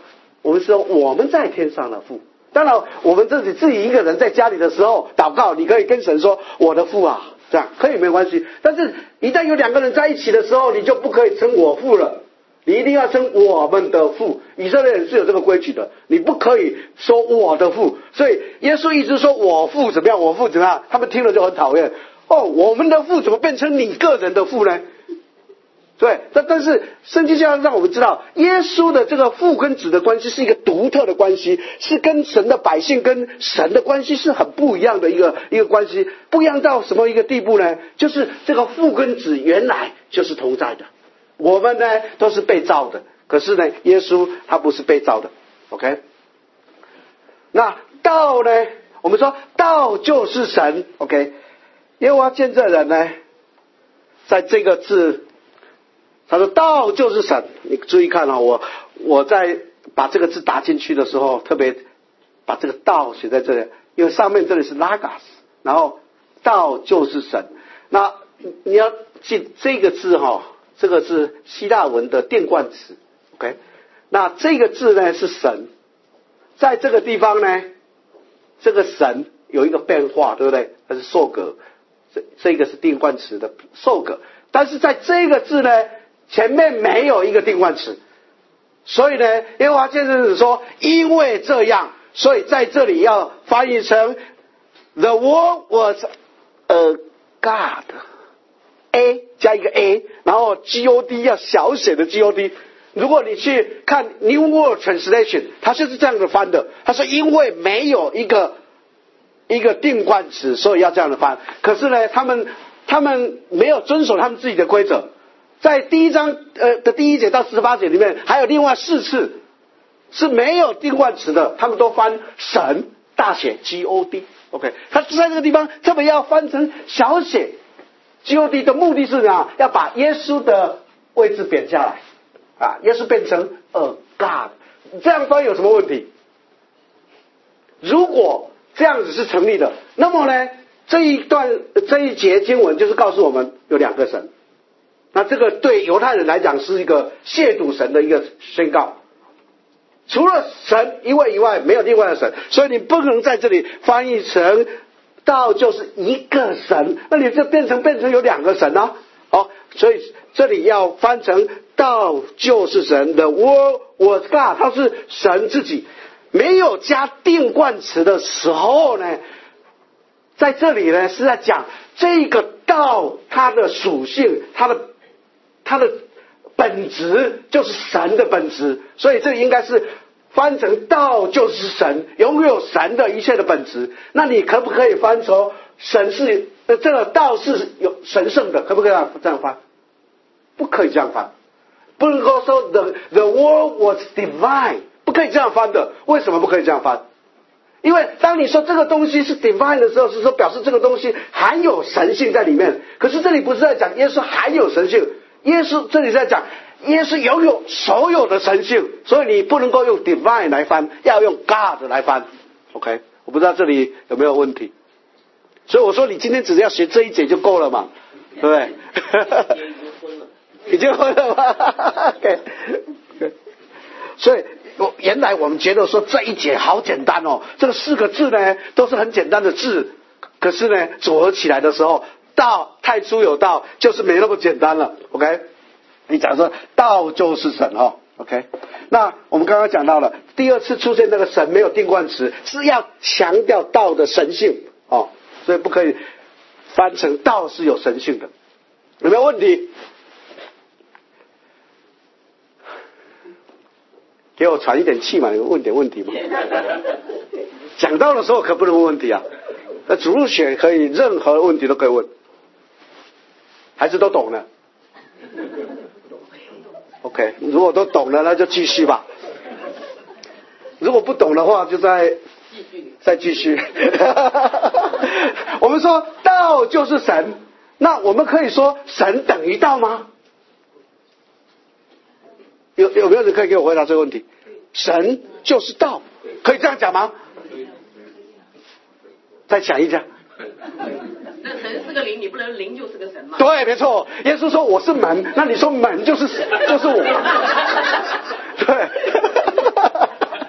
我们说我们在天上的父。当然我们自己自己一个人在家里的时候祷告，你可以跟神说我的父啊，这样可以没关系。但是一旦有两个人在一起的时候，你就不可以称我父了，你一定要称我们的父。以色列人是有这个规矩的，你不可以说我的父。所以耶稣一直说我父怎么样，我父怎么样，他们听了就很讨厌。哦，我们的父怎么变成你个人的父呢？对，但但是圣经就要让我们知道，耶稣的这个父跟子的关系是一个独特的关系，是跟神的百姓跟神的关系是很不一样的一个一个关系。不一样到什么一个地步呢？就是这个父跟子原来就是同在的，我们呢都是被造的，可是呢耶稣他不是被造的。 OK， 那道呢，我们说道就是神。 OK， 耶和华见证人呢在这个字他说道就是神，你注意看啊、哦，我我在把这个字打进去的时候，特别把这个道写在这里，因为上面这里是 logos， 然后道就是神。那你要记这个字哈、哦，这个是希腊文的电冠词 ，OK？ 那这个字呢是神，在这个地方呢，这个神有一个变化，对不对？它是受格，这这个是电冠词的受格，但是在这个字呢，前面没有一个定冠词，所以呢，耶和华见证人说，因为这样，所以在这里要翻译成 The word was a God， A 加一个 A， 然后 G O D 要小写的 G O D。如果你去看 New World Translation， 它就是这样的翻的。他说，因为没有一个一个定冠词，所以要这样的翻。可是呢，他们他们没有遵守他们自己的规则。在第一章呃的第一节到十八节里面，还有另外四次是没有定冠词的，他们都翻神大写 G O D。 OK， 他在这个地方特别要翻成小写 G O D 的目的是呢，要把耶稣的位置贬下来啊，耶稣变成 a God， 这样翻有什么问题？如果这样子是成立的，那么呢，这一段这一节经文就是告诉我们有两个神。那这个对犹太人来讲是一个亵渎神的一个宣告，除了神一位以外没有另外的神，所以你不能在这里翻译成道就是一个神，那你就变成变成有两个神啊。好，所以这里要翻成道就是神的 Word was God， 它是神自己，没有加定冠词的时候呢，在这里呢是在讲这个道它的属性，它的它的本质就是神的本质，所以这应该是翻成道就是神，拥有神的一切的本质。那你可不可以翻成神是呃这个道是有神圣的？可不可以这样翻？不可以这样翻，不能够说 the the world was divine， 不可以这样翻的。为什么不可以这样翻？因为当你说这个东西是 divine 的时候，是说表示这个东西含有神性在里面。可是这里不是在讲耶稣含有神性，耶稣这里在讲耶稣拥有所有的神性，所以你不能够用 divine 来翻，要用 God 来翻。 OK， 我不知道这里有没有问题。所以我说你今天只要学这一节就够了嘛，对不对？已经昏了吗？ OK， 所以原来我们觉得说这一节好简单哦，这个四个字呢都是很简单的字，可是呢组合起来的时候，道太初有道就是没那么简单了。 OK， 你假如说道就是神哦 OK， 那我们刚刚讲到了第二次出现那个神没有定冠词，是要强调道的神性哦，所以不可以翻成道是有神性的。有没有问题？给我喘一点气嘛，你问点问题嘛。讲到的时候可不能问问题啊，那主日学可以任何问题都可以问，还是都懂了 ？OK， 如果都懂了，那就继续吧。如果不懂的话，就再再继续。我们说道就是神，那我们可以说神等于道吗？有有没有人可以给我回答这个问题？神就是道，可以这样讲吗？再想一下。 那神是个灵，你不能灵就是个神吗？ 对，没错。耶稣说我是门，那你说门就是就是我。对。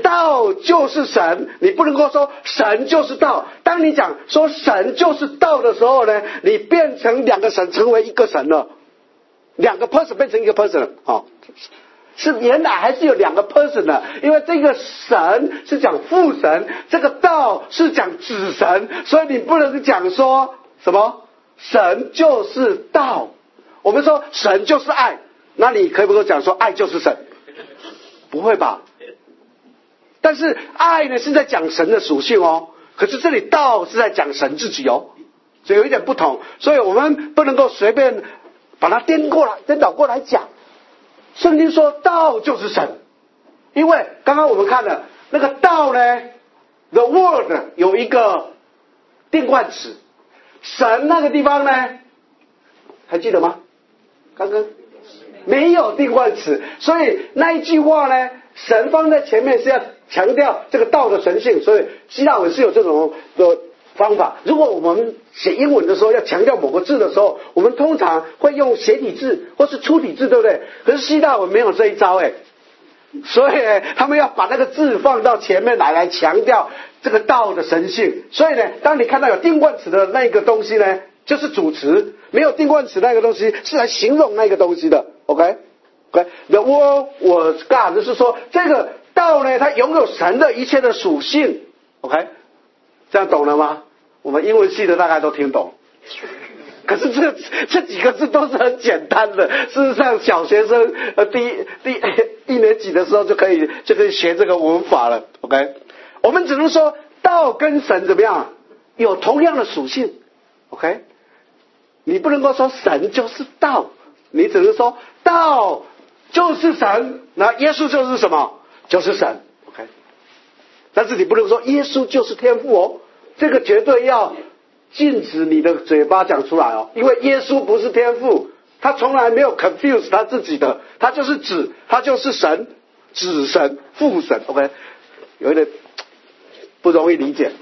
道就是神，你不能够说神就是道。当你讲说神就是道的时候呢，你变成两个神成为一个神了，两个 person 变成一个 person 了，哦，是原来还是有两个 person 的，因为这个神是讲父神，这个道是讲子神，所以你不能讲说什么神就是道。我们说神就是爱，那你可不可以讲说爱就是神？不会吧？但是爱呢是在讲神的属性哦，可是这里道是在讲神自己哦，所以有一点不同，所以我们不能够随便把它颠过来颠倒过来讲。圣经说道就是神，因为刚刚我们看了那个道呢 the word 有一个定冠词，神那个地方呢还记得吗？刚刚没有定冠词，所以那一句话呢神放在前面是要强调这个道的神性，所以希腊文是有这种的方法。如果我们写英文的时候要强调某个字的时候，我们通常会用斜体字或是粗体字，对不对？可是希腊文没有这一招诶，所以他们要把那个字放到前面来来强调这个道的神性。所以呢，当你看到有定冠词的那个东西呢，就是主词，没有定冠词那个东西是来形容那个东西的。 OK OK The word was God 就是说这个道呢它拥有神的一切的属性。 OK 这样懂了吗？我们英文系的大概都听懂，可是这这几个字都是很简单的，事实上小学生呃第一第一年级的时候就可以就可以学这个文法了。 OK 我们只能说道跟神怎么样有同样的属性。 OK 你不能够说神就是道，你只能说道就是神，那耶稣就是什么？就是神。 OK 但是你不能说耶稣就是天父哦，这个绝对要禁止你的嘴巴讲出来哦，因为耶稣不是天父，他从来没有 confuse 他自己的，他就是子，他就是神，子神父神。 OK 有一点不容易理解，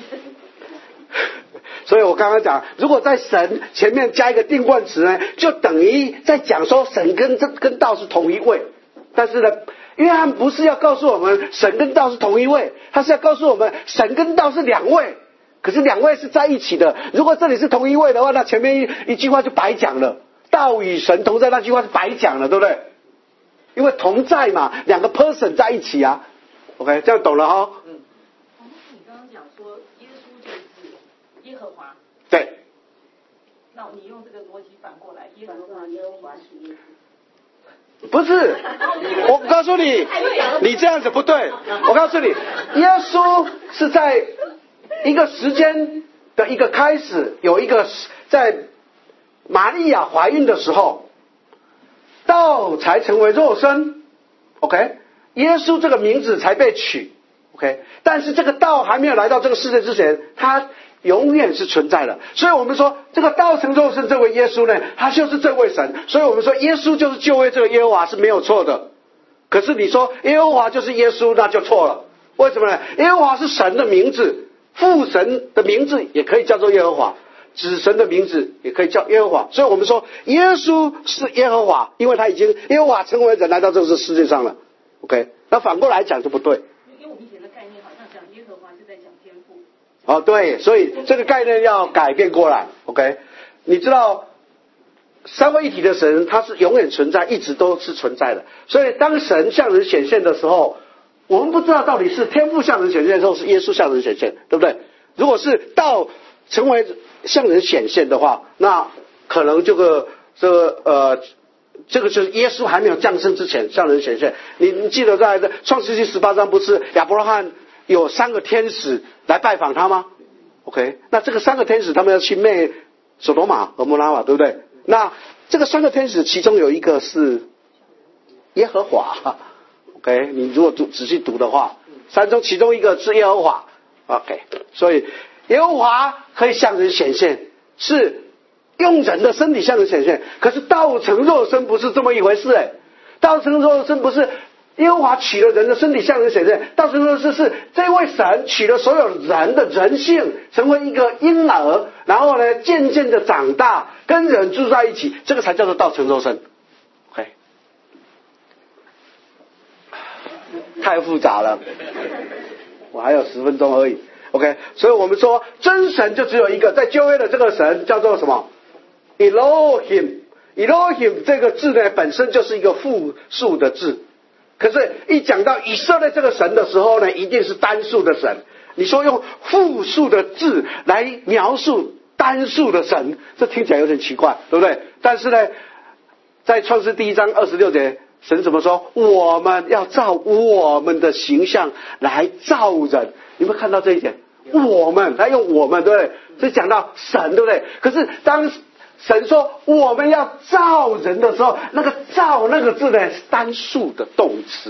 所以我刚刚讲如果在神前面加一个定冠词呢，就等于在讲说神跟跟道是同一位。但是呢约翰不是要告诉我们神跟道是同一位，他是要告诉我们神跟道是两位，可是两位是在一起的。如果这里是同一位的话，那前面 一, 一句话就白讲了，道与神同在那句话是白讲了，对不对？因为同在嘛，两个 person 在一起啊。 OK 这样懂了哈？嗯。 你刚刚讲说耶稣就是耶和华， 对。 那你用这个逻辑反过来，耶和华耶和华是耶稣。 不是，我告诉你，你这样子不对。我告诉你，耶稣是在一个时间的一个开始，有一个在玛利亚怀孕的时候，道才成为肉身。 OK 耶稣这个名字才被取。 OK 但是这个道还没有来到这个世界之前，他永远是存在的。所以我们说这个道成肉身这位耶稣呢，他就是这位神，所以我们说耶稣就是救赎这个耶和华是没有错的。可是你说耶和华就是耶稣，那就错了。为什么呢？耶和华是神的名字，父神的名字也可以叫做耶和华，子神的名字也可以叫耶和华。所以我们说耶稣是耶和华，因为他已经耶和华成为人来到这个世界上了。 OK 那反过来讲就不对， 因为我们以前的概念好像讲耶和华是在讲天父。 哦，对，所以这个概念要改变过来。 OK 你知道三位一体的神他是永远存在，一直都是存在的，所以当神向人显现的时候，我们不知道到底是天父向人显现的时候是耶稣向人显现，对不对？如果是道成为向人显现的话，那可能这个这个呃这个就是耶稣还没有降生之前向人显现。你你记得在创世纪十八章不是亚伯拉罕有三个天使来拜访他吗？ OK 那这个三个天使他们要去灭所罗马和摩拉嘛，对不对？那这个三个天使其中有一个是耶和华。 OK 你如果读仔细读的话，三中其中一个是耶和华。 OK 所以耶和华可以向人显现，是用人的身体向人显现，可是道成肉身不是这么一回事。诶道成肉身不是耶和华取了人的身体向人显现，道成肉身是这位神取了所有人的人性，成为一个婴儿，然后呢渐渐的长大，跟人住在一起，这个才叫做道成肉身。 OK 太复杂了。我还有十分钟而已 ，OK。所以我们说真神就只有一个，在旧约的这个神叫做什么 ？Elohim。Elohim 这个字呢，本身就是一个复数的字，可是，一讲到以色列这个神的时候呢，一定是单数的神。你说用复数的字来描述单数的神，这听起来有点奇怪，对不对？但是呢，在创世第一章二十六节，神怎么说？我们要照我们的形象来造人。你们看到这一点？我们，他用我们，对不对？这讲到神，对不对？可是当神说我们要造人的时候，那个造那个字呢是单数的动词。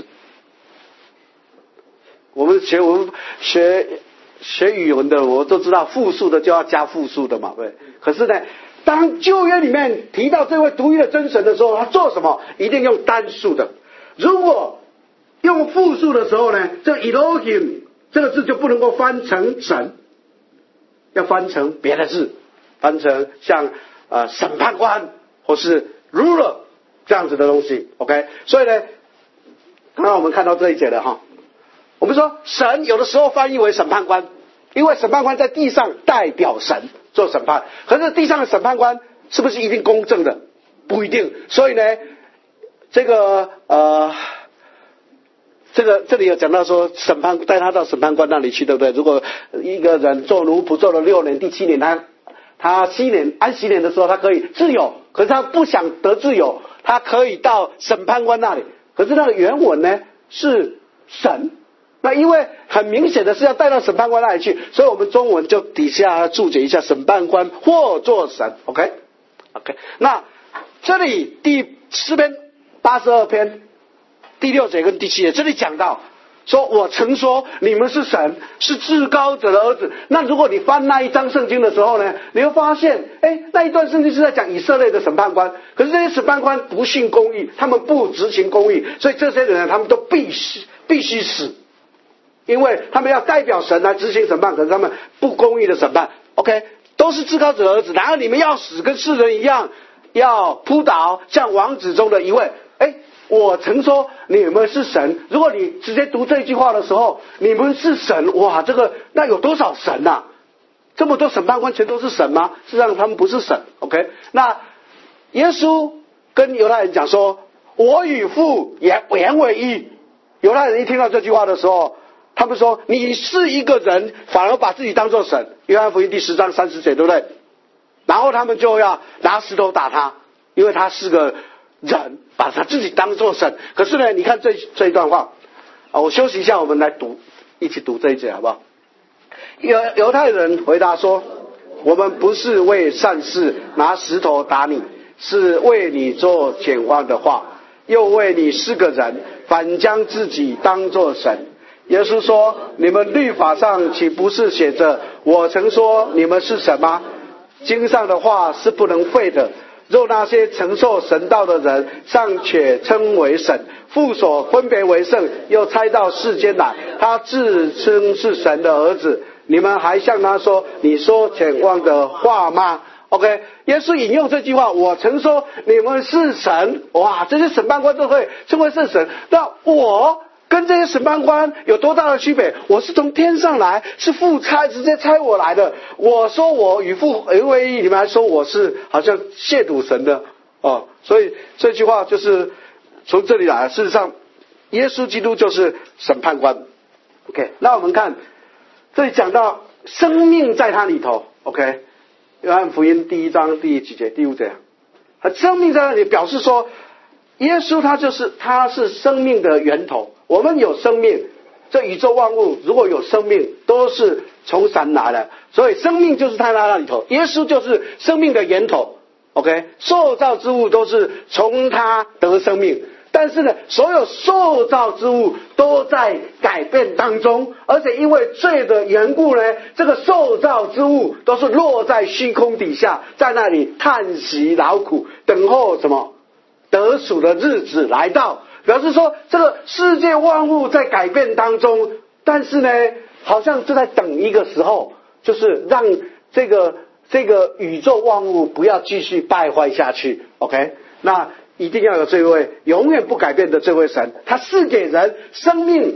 我们学我们学学语文的，我都知道复数的就要加复数的嘛，对。可是呢，当旧约里面提到这位独一的真神的时候，他做什么？一定用单数的。如果用复数的时候呢，这 Elohim 这个字就不能够翻成神，要翻成别的字，翻成像呃审判官或是 ruler 这样子的东西 ，OK。所以呢，刚刚我们看到这一节了哈。我们说神有的时候翻译为审判官，因为审判官在地上代表神做审判，可是地上的审判官是不是一定公正的？不一定。所以呢，这个呃，这个这里有讲到说，审判带他到审判官那里去，对不对？如果一个人做奴仆做了六年，第七年他他息年安息年的时候，他可以自由，可是他不想得自由，他可以到审判官那里。可是那个原文呢是神。那因为很明显的是要带到审判官那里去，所以我们中文就底下注解一下审判官或作神 ，OK OK。那这里第诗篇八十二篇第六节跟第七节，这里讲到说，我曾说你们是神，是至高者的儿子。那如果你翻那一章圣经的时候呢，你会发现，哎，那一段圣经是在讲以色列的审判官，可是这些审判官不信公义，他们不执行公义，所以这些人他们都必须必须死。因为他们要代表神来执行审判，可是他们不公义的审判 ，OK， 都是至高者的儿子。然后你们要死，跟世人一样，要扑倒，像王子中的一位。哎，我曾说你们是神。如果你直接读这句话的时候，你们是神，哇，这个那有多少神呐、啊？这么多审判官全都是神吗？事实上他们不是神 ，OK。那耶稣跟犹太人讲说，我与父也原为一。犹太人一听到这句话的时候，他们说你是一个人，反而把自己当作神。约翰福音第十章三十节，对不对？然后他们就要拿石头打他，因为他是个人，把他自己当作神。可是呢，你看这这一段话啊，我休息一下，我们来读，一起读这一节好不好？犹犹太人回答说，我们不是为善事拿石头打你，是为你做简单的话，又为你是个人，反将自己当作神。耶稣说，你们律法上岂不是写着我曾说你们是神吗？经上的话是不能废的。若那些承受神道的人尚且称为神，父所分别为圣，又差到世间来，他自称是神的儿子，你们还向他说你说浅妄的话吗？ OK， 耶稣引用这句话，我曾说你们是神。哇，这些审判官都会称为是神，那我跟这些审判官有多大的区别？我是从天上来，是父差直接差我来的。我说我与父原为一，你们还说我是好像亵渎神的哦。所以这句话就是从这里来。事实上，耶稣基督就是审判官。OK， 那我们看这里讲到生命在他里头。OK， 约翰福音第一章第几节？第五节。他生命在那里，表示说耶稣他就是他是生命的源头。我们有生命，这宇宙万物如果有生命，都是从神来的，所以生命就是在他那里头。耶稣就是生命的源头 ，OK， 受造之物都是从他得生命，但是呢，所有受造之物都在改变当中，而且因为罪的缘故呢，这个受造之物都是落在虚空底下，在那里叹息劳苦，等候什么得赎的日子来到。表示说这个世界万物在改变当中，但是呢好像就在等一个时候，就是让这个这个宇宙万物不要继续败坏下去。 OK， 那一定要有这位永远不改变的这位神，他赐给人生命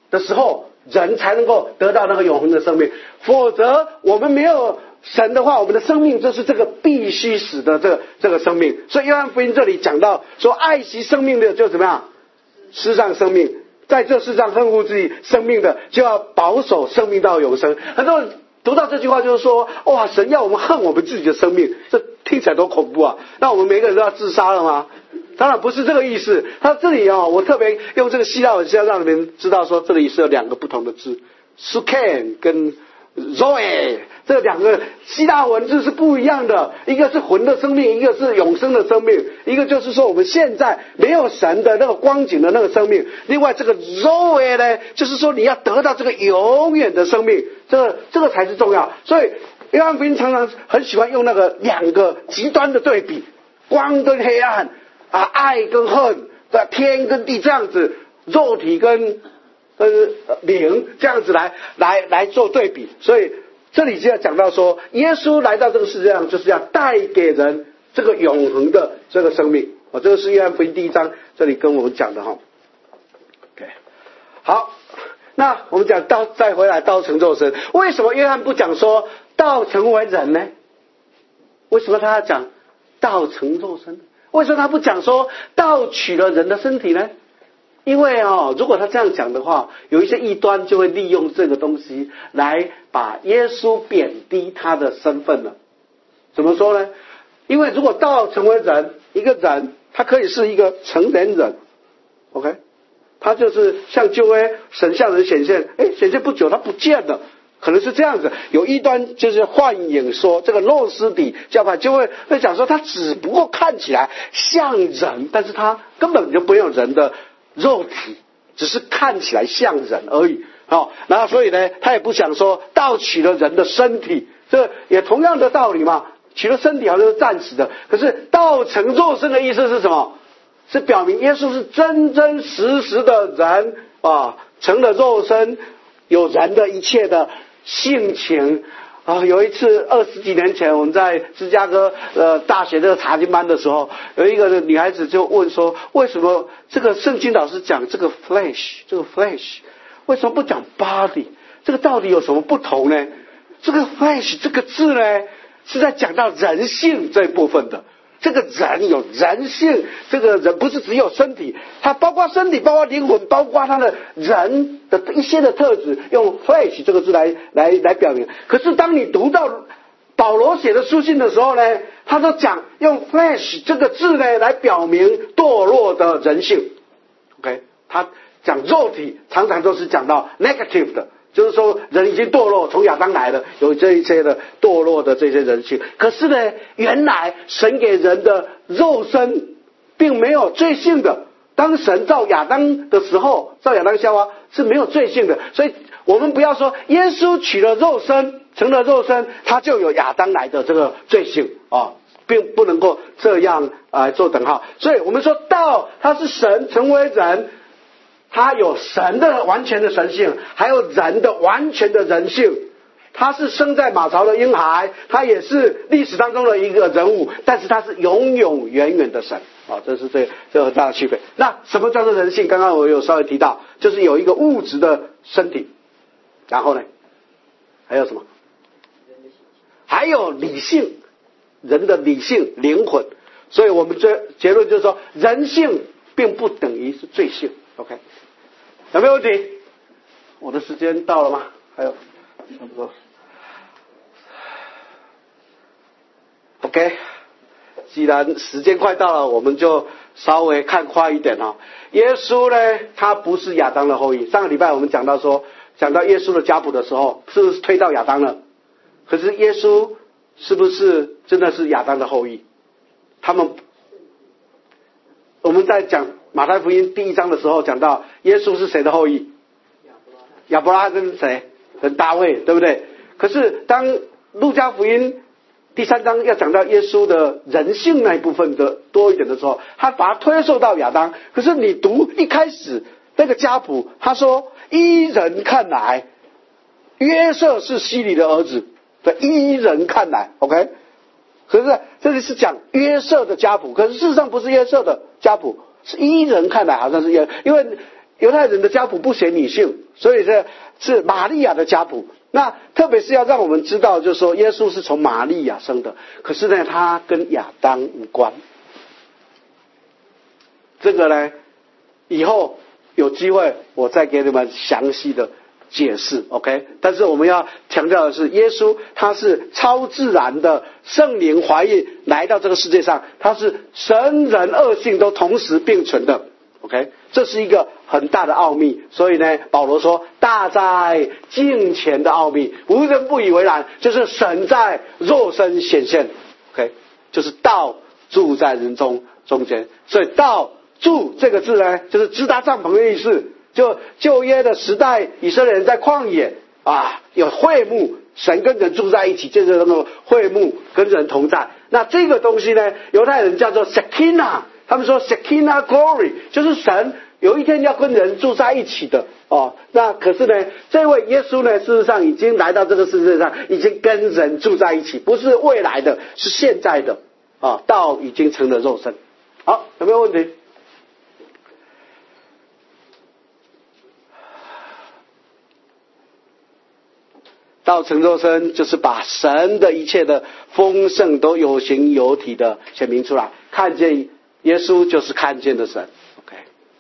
的时候，人才能够得到那个永恒的生命。否则我们没有神的话，我们的生命就是这个必须死的这个这个生命。所以约翰福音这里讲到说，爱惜生命的就怎么样？失丧生命，在这世上恨恶自己生命的，就要保守生命到永生。很多人读到这句话就是说，哇，神要我们恨我们自己的生命，这听起来多恐怖啊！那我们每个人都要自杀了吗？当然不是这个意思。他这里哦，我特别用这个希腊文是要让你们知道说，这里是有两个不同的字 ，suken 跟 zoe 这两个希腊文字是不一样的，一个是魂的生命，一个是永生的生命，一个就是说我们现在没有神的那个光景的那个生命，另外这个 zoe 呢，就是说你要得到这个永远的生命，这个这个才是重要。所以约翰福音常常很喜欢用那个两个极端的对比，光跟黑暗啊，爱跟恨，天跟地这样子，肉体跟呃灵这样子来来来做对比。所以这里就要讲到说，耶稣来到这个世界上就是要带给人这个永恒的这个生命。哦，这个是约翰福音第一章这里跟我们讲的哈。OK， 好，那我们讲到再回来道成肉身，为什么约翰不讲说道成为人呢？为什么他要讲道成肉身？为什么他不讲说道取了人的身体呢？因为哦，如果他这样讲的话，有一些异端就会利用这个东西来把耶稣贬低他的身份了。怎么说呢？因为如果道成为人，一个人他可以是一个成年人 ，OK， 他就是像旧约神像人显现，哎，显现不久他不见了。可能是这样子，有异端就是幻影说这个诺斯底教派就会会讲说，他只不过看起来像人，但是他根本就没有人的肉体，只是看起来像人而已。哦，然后所以呢，他也不想说道取了人的身体，这也同样的道理嘛。取了身体好像是暂时的，可是道成肉身的意思是什么？是表明耶稣是真真实实的人啊，成了肉身，有人的一切的性情啊。有一次二十几年前，我们在芝加哥呃大学这个查经班的时候，有一个女孩子就问说，为什么这个圣经老师讲这个 flesh 这个 flesh 为什么不讲 body？ 这个到底有什么不同呢？这个 flesh 这个字呢，是在讲到人性这一部分的。这个人有人性，这个人不是只有身体，他包括身体，包括灵魂，包括他的人的一些的特质，用 flesh 这个字来来来表明。可是当你读到保罗写的书信的时候呢，他都讲用 flesh 这个字呢来表明堕落的人性。OK， 他讲肉体常常都是讲到 negative 的，就是说人已经堕落，从亚当来的，有这一些的堕落的这些人性。可是呢，原来神给人的肉身并没有罪性的。当神造亚当的时候，造亚当夏娃是没有罪性的。所以我们不要说耶稣取了肉身，成了肉身，他就有亚当来的这个罪性啊，并不能够这样啊、呃、做等号。所以我们说道他是神成为人，他有神的完全的神性，还有人的完全的人性。他是生在马槽的婴孩，他也是历史当中的一个人物，但是他是永永远远的神啊，这是这这很大的区别。那什么叫做人性？刚刚我有稍微提到，就是有一个物质的身体，然后呢，还有什么？还有理性，人的理性灵魂。所以我们这结论就是说，人性并不等于是罪性。OK， 有没有问题？我的时间到了吗？还有差不多。OK， 既然时间快到了，我们就稍微看快一点哈。耶稣呢，他不是亚当的后裔。上个礼拜我们讲到说，讲到耶稣的家谱的时候，是不是推到亚当了？可是耶稣是不是真的是亚当的后裔？他们，我们在讲马太福音第一章的时候讲到，耶稣是谁的后裔？亚伯拉罕跟谁？跟大卫，对不对？可是当路加福音第三章要讲到耶稣的人性那一部分的多一点的时候，他把他推受到亚当。可是你读一开始那个家谱，他说依人看来，约瑟是希里的儿子。对，依人看来 ，OK。可是这里是讲约瑟的家谱，可是事实上不是约瑟的家谱，是依人看来好像是约，因为犹太人的家谱不写女性，所以这是玛利亚的家谱。那特别是要让我们知道，就是说耶稣是从玛利亚生的，可是呢，他跟亚当无关。这个呢，以后有机会我再给你们详细的解释 ，OK？ 但是我们要强调的是，耶稣他是超自然的圣灵怀孕来到这个世界上，他是神人二性都同时并存的 ，OK？ 这是一个很大的奥秘。所以呢，保罗说大在敬虔的奥秘，无人不以为然，就是神在肉身显现 ，OK？ 就是道住在人中中间，所以道住这个字呢，就是支搭帐篷的意思。就旧约的时代，以色列人在旷野啊，有会幕，神跟人住在一起，就是那种会幕跟人同在。那这个东西呢，犹太人叫做 Shekinah， 他们说 Shekinah Glory， 就是神有一天要跟人住在一起的哦。那可是呢，这位耶稣呢，事实上已经来到这个世界上，已经跟人住在一起，不是未来的，是现在的啊，道已经成了肉身。好，有没有问题？道成肉身就是把神的一切的丰盛都有形有体的显明出来，看见耶稣就是看见的神。 OK，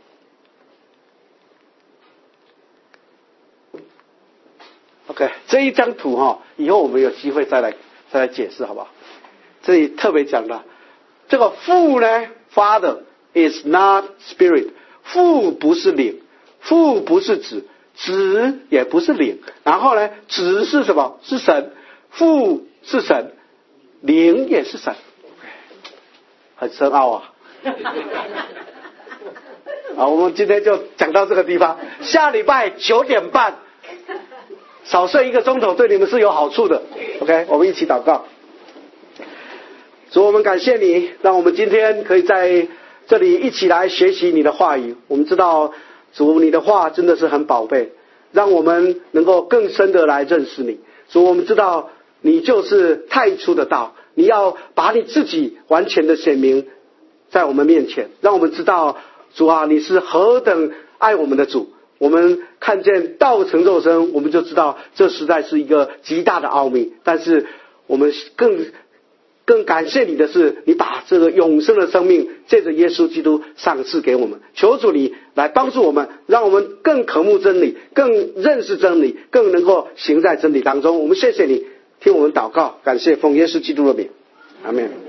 OK， 这一张图哈，以后我们有机会再来再来解释好不好？这里特别讲了，这个父呢 ，Father is not spirit， 父不是灵，父不是子。子也不是灵，然后呢，子是什么？是神，父是神，灵也是神，很深奥啊。好，我们今天就讲到这个地方，下礼拜九点半，少睡一个钟头对你们是有好处的。OK， 我们一起祷告。主，我们感谢你，让我们今天可以在这里一起来学习你的话语。我们知道主，你的话真的是很宝贝，让我们能够更深的来认识你。主，我们知道你就是太初的道，你要把你自己完全的显明在我们面前，让我们知道主啊，你是何等爱我们的主。我们看见道成肉身，我们就知道这实在是一个极大的奥秘。但是我们更更感谢你的是，你把这个永生的生命借着耶稣基督赏赐给我们。求主你来帮助我们，让我们更渴慕真理，更认识真理，更能够行在真理当中。我们谢谢你，听我们祷告，感谢奉耶稣基督的名，阿们。